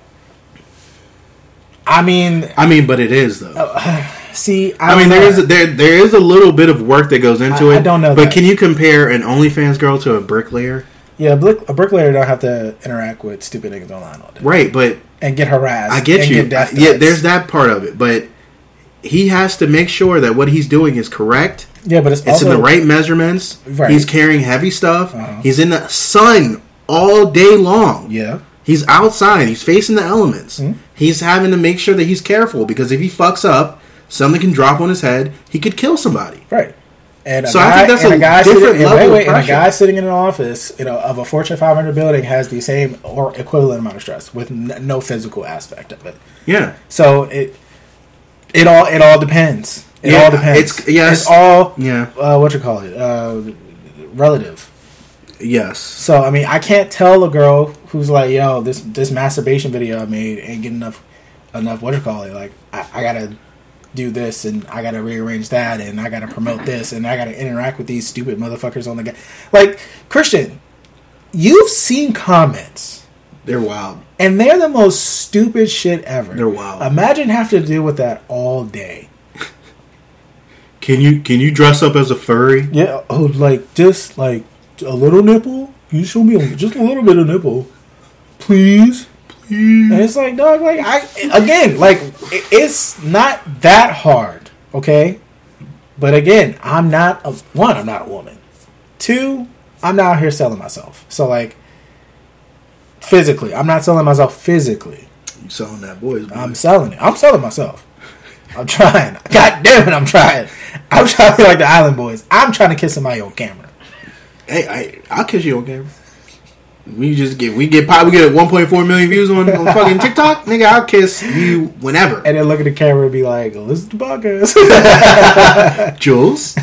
S1: I mean,
S2: I mean, but it is though.
S1: Uh, see, I,
S2: I mean,
S1: know.
S2: there is a, there there is a little bit of work that goes into
S1: I,
S2: it.
S1: I don't know,
S2: but
S1: that.
S2: Can you compare an OnlyFans girl to a bricklayer?
S1: Yeah, a, brick, a bricklayer don't have to interact with stupid niggas online all day,
S2: Right? But
S1: and get harassed.
S2: I get
S1: and
S2: you.
S1: Get death
S2: yeah,
S1: threats.
S2: there's that part of it, but he has to make sure that what he's doing is correct.
S1: Yeah, but it's,
S2: It's
S1: also,
S2: in the right measurements.
S1: Right.
S2: He's carrying heavy stuff.
S1: Uh-huh.
S2: He's in the sun all day long.
S1: Yeah.
S2: He's outside. He's facing the elements.
S1: Mm-hmm.
S2: He's having to make sure that he's careful because if he fucks up, something can drop on his head. He could kill somebody.
S1: Right. And a
S2: So
S1: guy,
S2: I think that's
S1: and
S2: a
S1: a guy
S2: different
S1: sitting,
S2: level
S1: wait,
S2: of
S1: wait, and a
S2: pressure.
S1: guy sitting in an office, you know, of a Fortune five hundred building has the same or equivalent amount of stress with n- no physical aspect of it.
S2: Yeah.
S1: So it it all it all depends. It
S2: Yeah,
S1: all depends.
S2: it's- yes.
S1: It's all
S2: Yeah.
S1: uh, what you call it. Uh, relative.
S2: Yes.
S1: So I mean, I can't tell a girl who's like, "Yo, this this masturbation video I made ain't getting enough enough what you call it. Like, I, I gotta do this and I gotta rearrange that and I gotta promote this and I gotta interact with these stupid motherfuckers on the ga-" Like, Christian, you've seen comments.
S2: They're wild.
S1: And they're the most stupid shit ever.
S2: They're wild.
S1: Imagine having to deal with that all day.
S2: Can you can you dress up as a furry?
S1: Yeah, oh, like, just, like, a little nipple? Can you show me a, just a little bit of nipple? Please? Please? And it's like, dog, like, I, again, like, it, it's not that hard, okay? But again, I'm not, a, one, I'm not a woman. Two, I'm not out here selling myself. So, like, physically. I'm not selling myself physically.
S2: You selling that boys, boy.
S1: I'm selling it. I'm selling myself. I'm trying. God damn it, I'm trying. I'm trying to be like the Island Boys. I'm trying to kiss somebody on camera.
S2: Hey, I, I'll kiss you on camera. We just get we get we get one point four million views on, on fucking TikTok, nigga. I'll kiss you whenever.
S1: And then look at the camera and be like, "Listen to the podcast."
S2: Jules.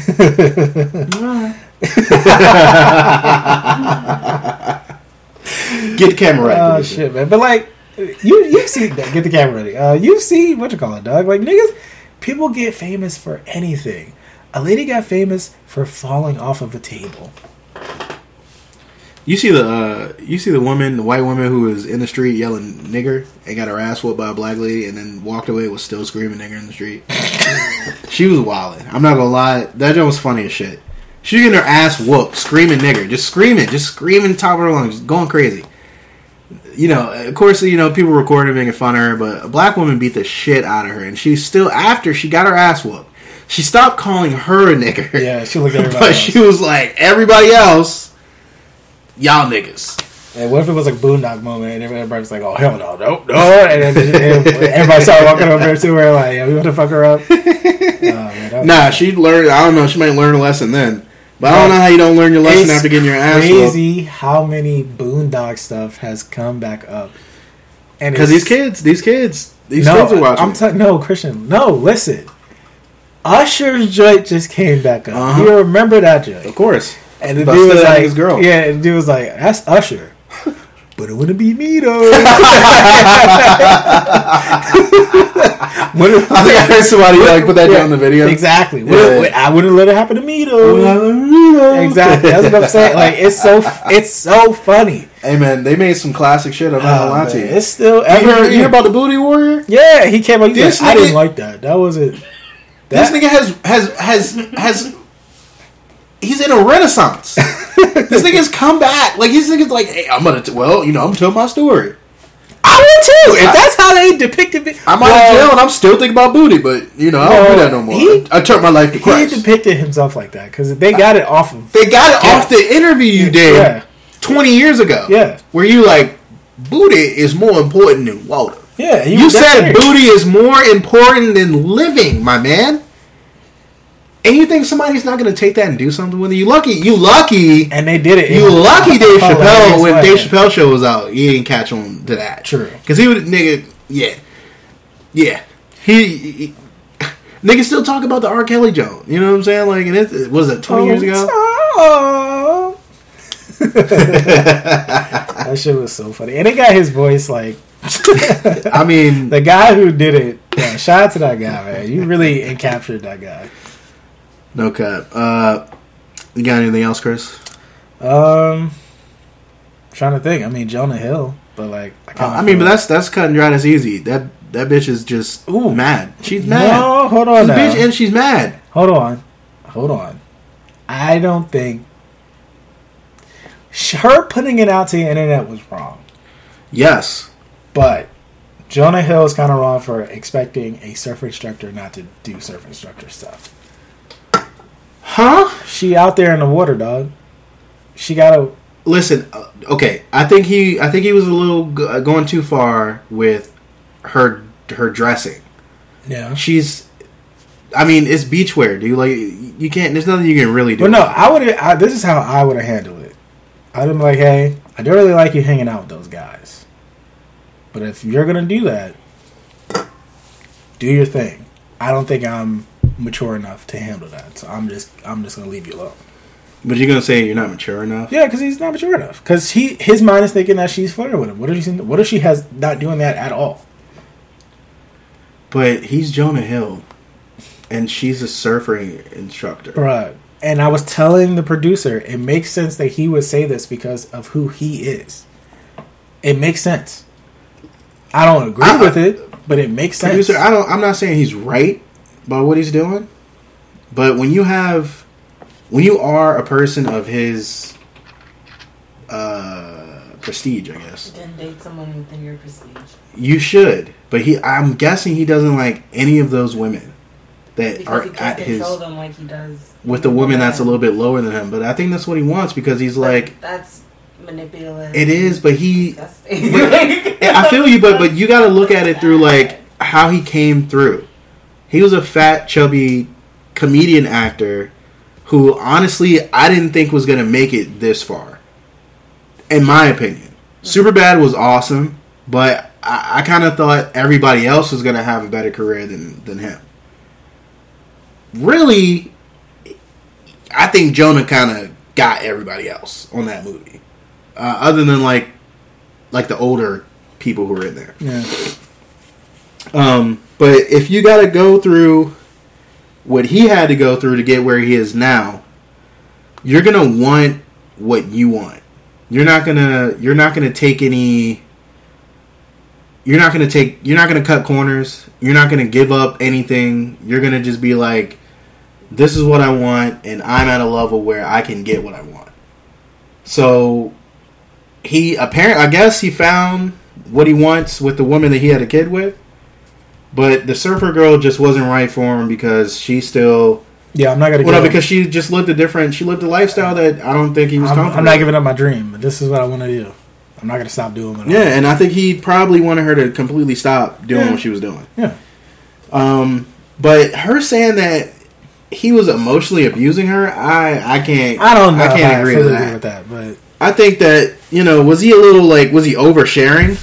S2: Get the camera ready.
S1: Oh shit, man! But like, you you see that? Get the camera ready. Uh, you see what you call it, dog? Like, niggas, people get famous for anything. A lady got famous for falling off of a table.
S2: You see the uh, you see the woman, the white woman who was in the street yelling "nigger" and got her ass whooped by a black lady, and then walked away was still screaming "nigger" in the street. She was wilding. I'm not gonna lie, that joke was funny as shit. She was getting her ass whooped, screaming "nigger," just screaming, just screaming top of her lungs, just going crazy. You know, of course, you know people recorded making fun of her, but a black woman beat the shit out of her, and she still after she got her ass whooped, she stopped calling her a nigger.
S1: Yeah, she looked at everybody
S2: but
S1: else.
S2: She was like, everybody else, y'all niggas.
S1: And what if it was like a Boondock moment and everybody was like, "Oh hell no, nope, no," and then and everybody started walking over to her like, "Yeah, we want to fuck her up." Oh, man,
S2: nah, she learned. I don't know. She might learn a lesson then. But I don't know how you don't learn your lesson
S1: it's
S2: after getting your ass whooped.
S1: crazy how many Boondock stuff has come back up. And
S2: because these kids, these kids, these
S1: no,
S2: kids are watching.
S1: I'm t- no, Christian. No, listen. Usher's joint just came back up.
S2: Uh-huh.
S1: You remember that joint?
S2: Of course.
S1: And the
S2: Busted
S1: dude was
S2: that
S1: like,
S2: nigga's girl.
S1: "Yeah," and the dude was like, "That's Usher." But it wouldn't be me though. What if,
S2: I think I heard somebody like put that
S1: yeah,
S2: down in the video.
S1: Exactly.
S2: Yeah.
S1: What if, I wouldn't let it happen to me though. Exactly. That's what I'm saying. Like, it's so it's so funny.
S2: Hey man, they made some classic shit. I'm not gonna lie to you.
S1: It's still
S2: You
S1: ever.
S2: hear, you hear about the Booty Warrior?
S1: Yeah, he came out. He's
S2: This
S1: like, I
S2: nigga-
S1: didn't like that. That wasn't.
S2: This
S1: That,
S2: nigga has has has has. He's in a renaissance. This nigga's come back. Like this nigga's like, hey, I'm gonna. T- well, you know, I'm gonna tell my story.
S1: I would too. If
S2: I-
S1: that's how they depicted it,
S2: I'm out of jail and I'm still thinking about booty, but you know, I don't
S1: Well,
S2: do that no more.
S1: he-
S2: I turned my life to
S1: he
S2: Christ.
S1: depicted himself like that because they got it off of.
S2: They got it
S1: Yeah.
S2: off the interview you did
S1: Yeah.
S2: twenty years ago.
S1: Yeah.
S2: Where you like, booty is more important than water.
S1: Yeah, he
S2: You
S1: was that
S2: said
S1: serious.
S2: booty is more important than living, my man. And you think somebody's not going to take that and do something with it? You lucky. You lucky.
S1: and they did it.
S2: You lucky Dave
S1: Oh,
S2: Chappelle, when
S1: like,
S2: Dave
S1: yeah.
S2: Chappelle show was out, he didn't catch on to that.
S1: True.
S2: Because he would, nigga, yeah. Yeah. He, he niggas still talk about the R. Kelly joke. You know what I'm saying? Like, and it, was it twenty years ago?
S1: Oh. That shit was so funny. And it got his voice like.
S2: I mean,
S1: The guy who did it, yeah, shout out to that guy, man. You really encaptured that guy.
S2: no cap. Uh, you got anything else, Chris?
S1: Um, trying to think. I mean, Jonah Hill, but like, I,
S2: Uh,
S1: kinda
S2: I mean,
S1: feel
S2: but that's that's cut and dry. That's easy. That that bitch is just
S1: Ooh.
S2: mad. She's mad.
S1: No, hold on
S2: She's a
S1: now.
S2: bitch and she's mad.
S1: Hold on, hold on. I don't think her putting it out to the internet was wrong,
S2: Yes.
S1: but Jonah Hill is kind of wrong for expecting a surf instructor not to do surf instructor stuff.
S2: Huh?
S1: She out there in the water, dog. She gotta.
S2: Listen, uh, okay. I think he, I think he was a little go- uh, going too far with her, her dressing.
S1: Yeah.
S2: She's, I mean, it's beachwear, dude. Like, you can't. There's nothing you can really do.
S1: But no, I would. I, this is how I would have handled it. I'd have been like, "Hey, I don't really like you hanging out with those guys, but if you're gonna do that, do your thing. I don't think I'm mature enough to handle that, so I'm just, I'm just gonna leave you alone."
S2: But you're gonna say you're not mature enough?
S1: Yeah, because he's not mature enough. Because he his mind is thinking that she's flirting with him. What if she what if she has not doing that at all?
S2: But he's Jonah Hill, and she's a surfing instructor.
S1: Right. And I was telling the producer, it makes sense that he would say this because of who he is. It makes sense. I don't agree
S2: I,
S1: with it, but it makes sense.
S2: Producer, I don't. I'm not saying he's right about what he's doing, but when you have, when you are a person of his uh, prestige, I guess.
S3: Then date someone within your prestige.
S2: You should, but he. I'm guessing he doesn't like any of those women that
S3: Because
S2: are
S3: he can't
S2: at his.
S3: control them like he does
S2: With the woman that's a little bit lower than him, but I think that's what he wants because he's
S3: But
S2: like.
S3: that's manipulative.
S2: It is, but he.
S3: Disgusting.
S2: But, I feel you, but but you got to look at it through like how he came through. He was a fat, chubby comedian actor who, honestly, I didn't think was going to make it this far. In my opinion, Superbad was awesome, but I, I kind of thought everybody else was going to have a better career than than him. Really, I think Jonah kind of got everybody else on that movie, uh, other than like like the older people who were in there.
S1: Yeah.
S2: Um, but if you got to go through what he had to go through to get where he is now, you're gonna want what you want. You're not gonna. You're not gonna take any. You're not gonna take. You're not gonna cut corners. You're not gonna give up anything. You're gonna just be like, "This is what I want, and I'm at a level where I can get what I want." So he apparently, I guess, he found what he wants with the woman that he had a kid with. But the surfer girl just wasn't right for him because she still...
S1: Yeah, I'm not going to...
S2: Well, no, because she just lived a different... She lived a lifestyle that I don't think he was
S1: I'm,
S2: comfortable
S1: I'm not
S2: with.
S1: giving up my dream, but this is what I want to do. I'm not going to stop doing it.
S2: Yeah, and I think he probably wanted her to completely stop doing
S1: Yeah.
S2: what she was doing.
S1: Yeah.
S2: Um, but her saying that he was emotionally abusing her, I, I can't...
S1: I don't know
S2: I can't
S1: if
S2: agree
S1: I fully
S2: with
S1: agree
S2: that.
S1: with that, but...
S2: I think that, you know, was he a little, like... Was he oversharing?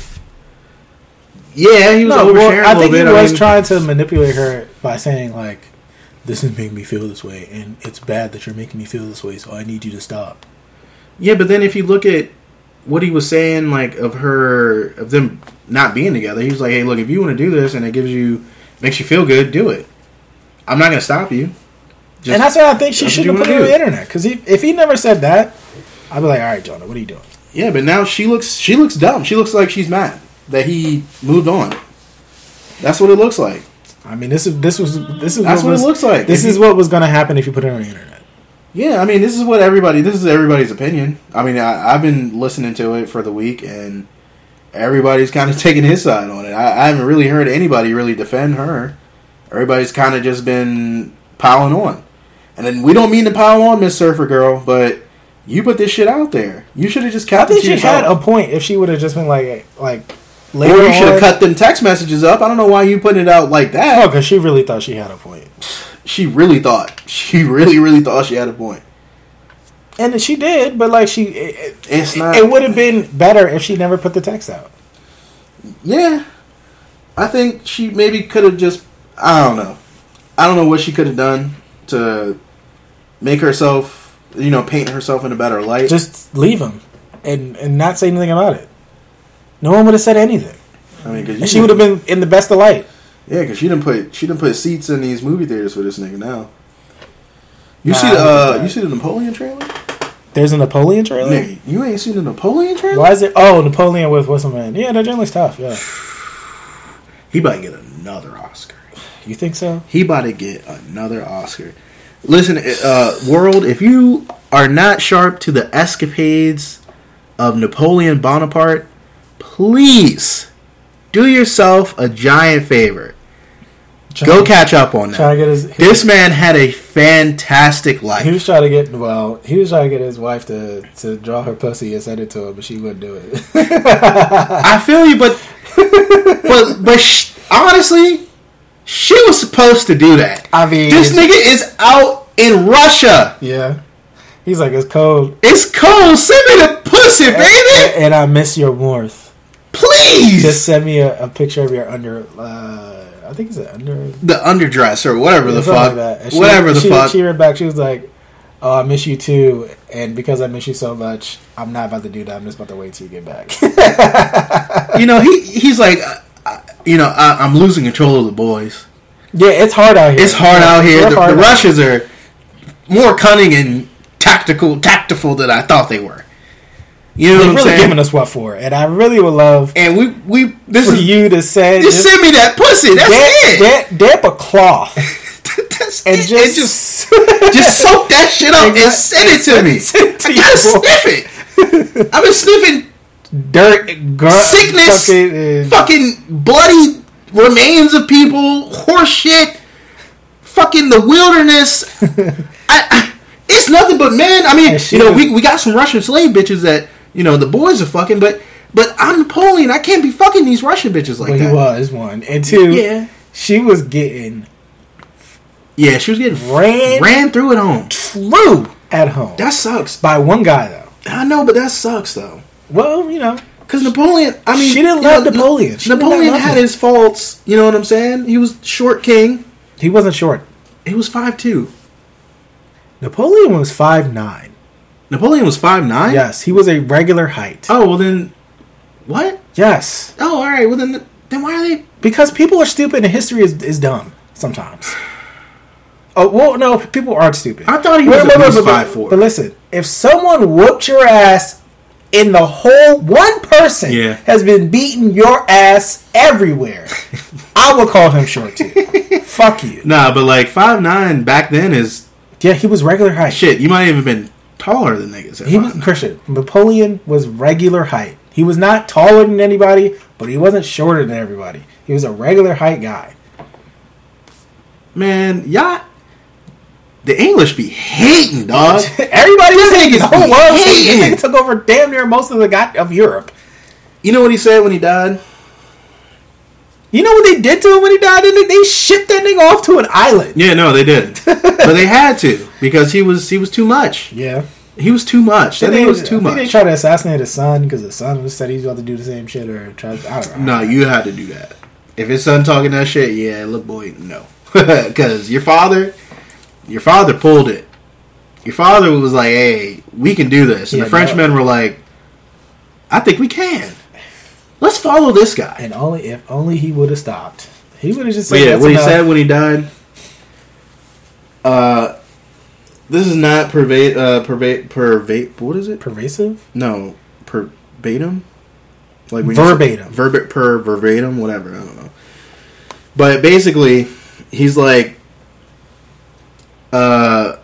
S2: Yeah, he was
S1: No,
S2: oversharing
S1: well,
S2: a
S1: I
S2: little
S1: think
S2: bit.
S1: he
S2: I
S1: was
S2: mean,
S1: trying to manipulate her by saying, like, this is making me feel this way, and it's bad that you're making me feel this way, so I need you to stop.
S2: Yeah, but then if you look at what he was saying, like, of her, of them not being together, he was like, hey, look, if you want to do this and it gives you, makes you feel good, do it. I'm not going to stop you. Just,
S1: and that's why I think she
S2: that's
S1: shouldn't
S2: what
S1: have
S2: you
S1: put it on
S2: wanna
S1: the internet, because if he never said that, I'd be like, all right, Jonah, what are you doing?
S2: Yeah, but now she looks, she looks dumb. She looks like she's mad that he moved on. That's what it looks like.
S1: I mean, this is this was this is
S2: That's
S1: what,
S2: what
S1: was,
S2: it looks like.
S1: This
S2: If
S1: is
S2: you-
S1: what was going to happen if you put it on the internet.
S2: Yeah, I mean, this is what everybody, this is everybody's opinion. I mean, I, I've been listening to it for the week, and everybody's kind of taking his side on it. I, I haven't really heard anybody really defend her. Everybody's kind of just been piling on. And then we don't mean to pile on, Miss Surfer Girl, but you put this shit out there. You should have just
S1: I
S2: kept it
S1: think
S2: to
S1: she
S2: yourself.
S1: had a point if she would have just been like, like
S2: Or
S1: later
S2: you should have
S1: on-
S2: cut them text messages up. I don't know why you putting it out like that.
S1: Oh, because she really thought she had a point.
S2: She really thought. She really, really thought she had a point.
S1: And she did, but like she, it,
S2: It's
S1: it,
S2: not-
S1: it would have been better if she never put the text out.
S2: Yeah. I think she maybe could have just... I don't know. I don't know what she could have done to make herself, you know, paint herself in a better light.
S1: Just leave him and and not say anything about it. No one would have said anything.
S2: I mean, cause you
S1: And she would have been in the best of light.
S2: Yeah, because she didn't put she didn't put seats in these movie theaters for this nigga now. You
S1: Nah,
S2: see the
S1: I
S2: uh,
S1: didn't.
S2: you see the Napoleon trailer?
S1: There's a Napoleon trailer?
S2: Nigga, you ain't seen the Napoleon trailer?
S1: Why is it? Oh, Napoleon with what's the man? Yeah, that generally tough. Yeah,
S2: He about to get another Oscar.
S1: you think so?
S2: He about to get another Oscar. Listen, uh, world, if you are not sharp to the escapades of Napoleon Bonaparte, please do yourself a giant favor. Go catch up on
S1: Trying
S2: that.
S1: to get his.
S2: This man had a fantastic
S1: He
S2: life.
S1: was trying to get well. He was trying to get his wife to, to draw her pussy and send it to him, but she wouldn't do it.
S2: I feel you, but but but sh- honestly, she was supposed to do that.
S1: I mean,
S2: This nigga is out in Russia.
S1: yeah. He's like, it's cold,
S2: It's cold. Send me the pussy,
S1: and,
S2: baby.
S1: and I miss your warmth.
S2: Please.
S1: Just send me a, a picture of your under. Uh, I think it's an under.
S2: The underdress or whatever the
S1: something
S2: fuck.
S1: like that. And she-
S2: Whatever the
S1: she,
S2: fuck.
S1: She read back. She was like, "Oh, I miss you too," and because I miss you so much, I'm not about to do that. I'm just about to wait till you get back.
S2: You know, he he's like, uh, you know, I, I'm losing control of the boys.
S1: Yeah, it's hard out here.
S2: It's hard
S1: yeah,
S2: out here. The,
S1: hard
S2: the
S1: out
S2: Russians are more cunning and tactical, tactful than I thought they were. You know
S1: They're
S2: what I'm
S1: really
S2: saying?
S1: giving us what for, and I really would love
S2: And we we this
S1: for
S2: is
S1: you to say
S2: just send me that pussy. That's it.
S1: damp, damp a cloth
S2: That's
S1: and
S2: it.
S1: just
S2: And just just soak that shit up and
S1: Exactly.
S2: send it to me.
S1: Send it to
S2: I
S1: you,
S2: gotta
S1: boy.
S2: sniff it. I've been sniffing
S1: dirt, garbage,
S2: sickness,
S1: fucking, and-
S2: fucking bloody remains of people, horse shit, fucking the wilderness. I, I, it's nothing but men. I mean,
S1: And
S2: you know,
S1: shit.
S2: we we got some Russian slave bitches that you know the boys are fucking, but but I'm Napoleon. I can't be fucking these Russian bitches like
S1: Well,
S2: that.
S1: he was one, and two.
S2: Yeah,
S1: She was getting
S2: yeah, she was getting
S1: Ran-
S2: ran through at home.
S1: flew at home
S2: That sucks.
S1: by one guy though.
S2: I know, but that sucks though.
S1: Well, you know,
S2: Because Napoleon, I mean,
S1: She didn't
S2: you
S1: love
S2: know,
S1: Napoleon. She did not
S2: Napoleon
S1: love
S2: had
S1: him.
S2: his faults. You know what I'm saying? He was short king.
S1: he wasn't short.
S2: He was five two.
S1: Napoleon was five nine.
S2: Napoleon was five nine.
S1: Yes, he was a regular height.
S2: Oh well, then what?
S1: Yes,
S2: Oh, all right. Well, then then why are they?
S1: because people are stupid and history is, is dumb sometimes. Oh well, no, people aren't stupid.
S2: I thought he was at least five four.
S1: But listen, if someone whooped your ass in the whole one person
S2: Yeah.
S1: has been beating your ass everywhere, I would call him short too. Fuck you.
S2: Nah, but like five nine back then is
S1: Yeah, he was regular height.
S2: shit. You might have even been taller than niggas. at
S1: He was
S2: five nine.
S1: Christian. Napoleon was regular height. He was not taller than anybody, but he wasn't shorter than everybody. He was a regular height guy.
S2: Man, y'all. The English be hating, dog.
S1: Everybody was hating. The whole
S2: be
S1: world was hating.
S2: hating.
S1: This nigga took over damn near most of the god of Europe.
S2: You know what he said when he died?
S1: You know what they did to him when he died? They, they shipped that nigga off to an island.
S2: Yeah, no, they did, but they had to because he was he was too much.
S1: Yeah.
S2: He was too much. That
S1: They-
S2: nigga was
S1: I
S2: too
S1: think
S2: much.
S1: They tried to assassinate his son because his son was said he's about to do the same shit or try. I don't know.
S2: No, you had to do that. If his son talking that shit, yeah, look, boy, no, because your father, your father pulled it. Your father was like, "Hey, we can do this," and
S1: Yeah,
S2: the Frenchmen
S1: no.
S2: were like, "I think we can. Let's follow this guy."
S1: And only if only he would have stopped. He would have just
S2: But
S1: said,
S2: yeah,
S1: "That's
S2: what he
S1: enough."
S2: said when he died. Uh, this is not pervade, uh, pervade, pervade. What is it?
S1: Pervasive.
S2: No, verbatim. Like when you say-
S1: Verbatim.
S2: verba- per verbatim, whatever. I don't know. But basically, he's like, uh,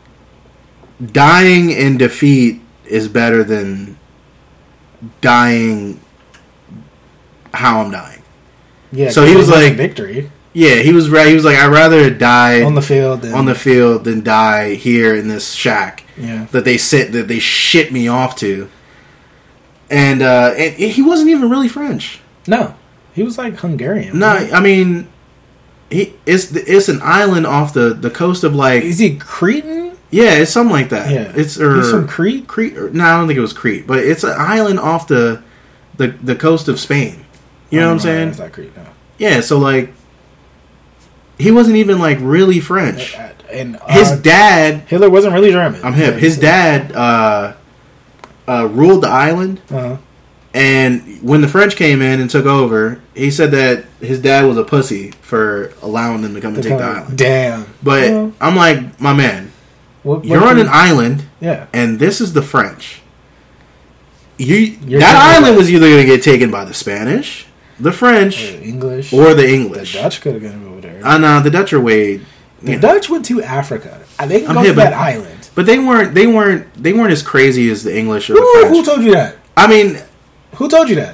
S2: dying in defeat is better than dying how I'm dying.
S1: Yeah.
S2: So he
S1: 'cause
S2: was
S1: it wasn't
S2: like-
S1: victory
S2: Yeah, he was right. He was like, I'd rather die
S1: on the field. Than,
S2: on the field than die here in this shack
S1: yeah.
S2: that they sit that they shit me off to. And uh, and he wasn't even really French.
S1: No, he was like Hungarian.
S2: No, I mean, he it's it's an island off the, the coast of like
S1: Is he Cretan?
S2: yeah, it's something like that.
S1: Yeah.
S2: It's or
S1: He's from Crete?
S2: Crete. Or, no, I don't think it was Crete, but it's an island off the the the coast of Spain. You know what I'm saying?
S1: It's not Crete. No.
S2: Yeah. So like, he wasn't even like really French.
S1: And uh,
S2: His dad.
S1: Hitler wasn't really German.
S2: I'm hip. His dad uh, uh, ruled the island.
S1: Uh-huh.
S2: And when the French came in and took over, he said that his dad was a pussy for allowing them to come and take the island.
S1: Damn.
S2: But
S1: Well,
S2: I'm like, my man,
S1: what, what
S2: you're on
S1: can-
S2: an island,
S1: Yeah.
S2: and this is the French. You
S1: You're
S2: that
S1: taking
S2: island
S1: it.
S2: was either going to get taken by the Spanish, the French,
S1: Or English.
S2: or the
S1: the
S2: English.
S1: Dutch could have gone over there.
S2: Uh, no, the Dutch are way.
S1: the
S2: yeah.
S1: Dutch went to Africa. Uh, They can
S2: I'm
S1: go
S2: here,
S1: to that
S2: but-
S1: island.
S2: But they weren't. They weren't. They weren't as crazy as the English or the
S1: Who,
S2: French.
S1: who told you that?
S2: I mean,
S1: Who told you that?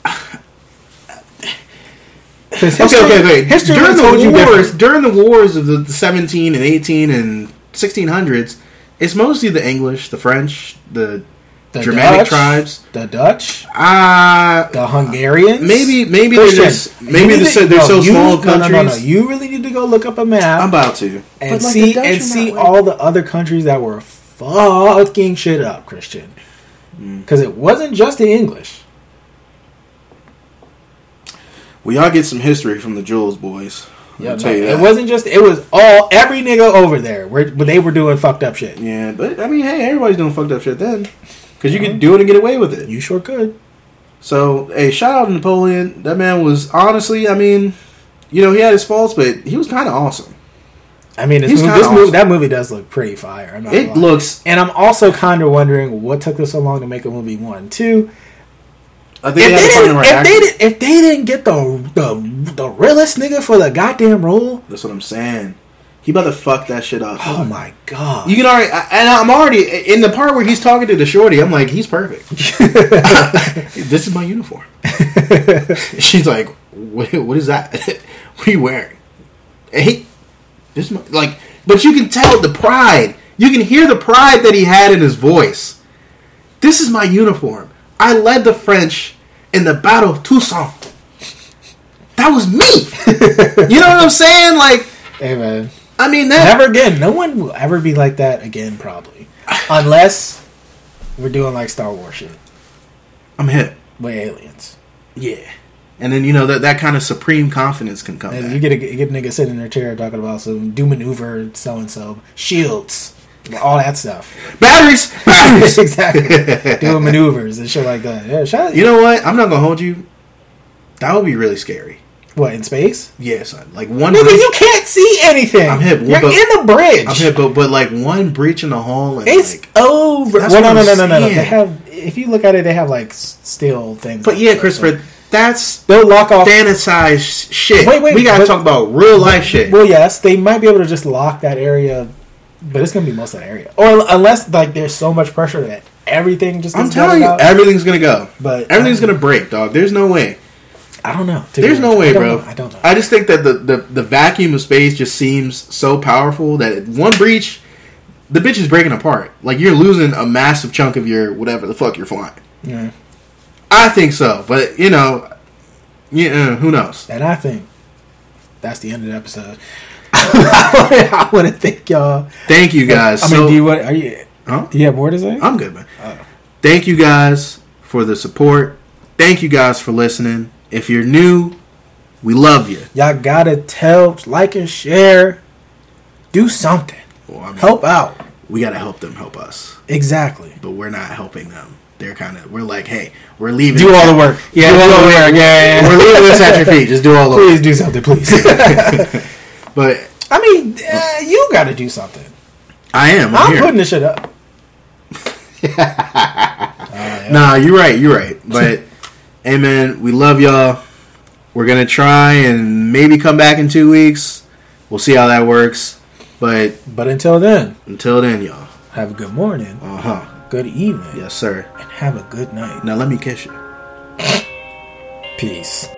S1: 'Cause
S2: okay,
S1: history-
S2: okay, okay.
S1: History
S2: during
S1: told
S2: the
S1: you
S2: wars,
S1: different.
S2: during the wars of the seventeen and eighteen and sixteen hundreds, it's mostly the English, the French, the,
S1: The
S2: Germanic
S1: Dutch,
S2: tribes.
S1: the Dutch,
S2: Uh
S1: the Hungarians.
S2: maybe maybe
S1: Christian,
S2: they're just
S1: you
S2: maybe
S1: need
S2: they're
S1: to-
S2: so, they're
S1: no,
S2: so
S1: you-
S2: small
S1: no, no,
S2: countries.
S1: No, no, You really need to go look up a map
S2: I'm about to.
S1: and
S2: But, like,
S1: see
S2: the Dutch
S1: and
S2: are
S1: see
S2: not, like-
S1: all the other countries that were fucking shit up, Christian.
S2: Mm.
S1: Because it wasn't just the English.
S2: We all get some history from the Jules boys.
S1: Yeah,
S2: I'll tell
S1: no,
S2: you
S1: it
S2: that.
S1: wasn't just. It was all every nigga over there where, where they were doing fucked up shit.
S2: Yeah, but I mean, hey, everybody's doing fucked up shit then, because you could do it and get away with it.
S1: You sure could.
S2: So, hey, shout out to Napoleon. That man was honestly, I mean, you know, he had his faults, but he was kind of awesome.
S1: I mean, this
S2: He's
S1: movie,
S2: kinda
S1: this movie,
S2: awesome.
S1: that movie does look pretty fire. I'm not
S2: It
S1: gonna lie.
S2: looks.
S1: And I'm also kind of wondering what took this so long to make a movie one, two.
S2: I
S1: If
S2: think
S1: they,
S2: they had to find the
S1: didn't,
S2: right
S1: if,
S2: actor.
S1: they did, if they didn't get the, the the realest nigga for the goddamn role,
S2: That's what I'm saying. He about to fuck that shit up.
S1: oh my god!
S2: You can already, and I'm already in the part where he's talking to the shorty. I'm like, he's perfect. This is my uniform. She's like, what, what is that? What are you wearing? Hey, this is my, like, but you can tell the pride. You can hear the pride that he had in his voice. This is my uniform. I led the French in the Battle of Toussaint. That was me. You know what I'm saying? Like,
S1: Hey man,
S2: I mean that.
S1: never again. No one will ever be like that again, probably, unless we're doing like Star Wars shit
S2: I'm hip.
S1: with aliens.
S2: Yeah. And then, you know, that that kind of supreme confidence can come
S1: And
S2: back.
S1: you get a, get a nigga sitting in their chair talking about some do maneuver, so and so, shields, all that stuff.
S2: Batteries! Batteries!
S1: Exactly, doing maneuvers and shit like that. Yeah, shout
S2: You know what? I'm not going to hold you. That would be really scary.
S1: What, in space?
S2: Yeah, son. Like one
S1: Nigga,
S2: breach.
S1: you can't see anything.
S2: I'm hip,
S1: You're
S2: but-
S1: in the bridge.
S2: I'm hip, but, but like one breach in the hall and
S1: It's
S2: like.
S1: over.
S2: That's
S1: Well, no,
S2: what
S1: no,
S2: I'm
S1: no, no, no, no.
S2: saying.
S1: They have. If you look at it, they have like s- still things.
S2: But
S1: like
S2: yeah,
S1: that.
S2: Christopher, that's
S1: They'll lock off.
S2: fantasized shit.
S1: Wait, wait,
S2: we got to
S1: but-
S2: talk about real life shit.
S1: Well, yes, they might be able to just lock that area, but it's gonna be most of that area, or unless like there's so much pressure that everything just.
S2: I'm
S1: gets
S2: telling you,
S1: blotted out.
S2: everything's going to go.
S1: But
S2: Everything's
S1: um,
S2: going to break, dog. There's no way.
S1: I don't know. to be
S2: There's no
S1: honest.
S2: way,
S1: I don't
S2: bro.
S1: know. I don't know.
S2: I just think that the, the, the vacuum of space just seems so powerful that one breach, the bitch is breaking apart. Like, you're losing a massive chunk of your whatever the fuck you're flying.
S1: Yeah.
S2: I think so, but you know, yeah, who knows?
S1: And I think that's the end of the episode. I want to thank y'all.
S2: Thank you guys.
S1: I mean,
S2: so,
S1: do you what? Are you?
S2: huh?
S1: Do you have more to say?
S2: I'm good, man.
S1: Oh.
S2: Thank you guys for the support. Thank you guys for listening. If you're new, we love you.
S1: Y'all gotta tell, like, and share. Do something.
S2: Well, I mean,
S1: Help out.
S2: we gotta help them help us,
S1: Exactly.
S2: but we're not helping them. They're kind of we're like, hey, we're leaving.
S1: Do all the work.
S2: Yeah,
S1: do all the work. Yeah, yeah.
S2: We're leaving this at your feet. Just do all the work.
S1: Please do something, please.
S2: But
S1: I mean, uh, you got to do something.
S2: I am. I'm,
S1: I'm
S2: here.
S1: putting this shit up.
S2: Nah, you're right. You're right. But hey, man, we love y'all. We're gonna try and maybe come back in two weeks. We'll see how that works. But
S1: But until then,
S2: until then, y'all.
S1: have a good morning,
S2: Uh huh.
S1: good evening,
S2: Yes, sir.
S1: and have a good night.
S2: Now let me kiss you.
S1: Peace.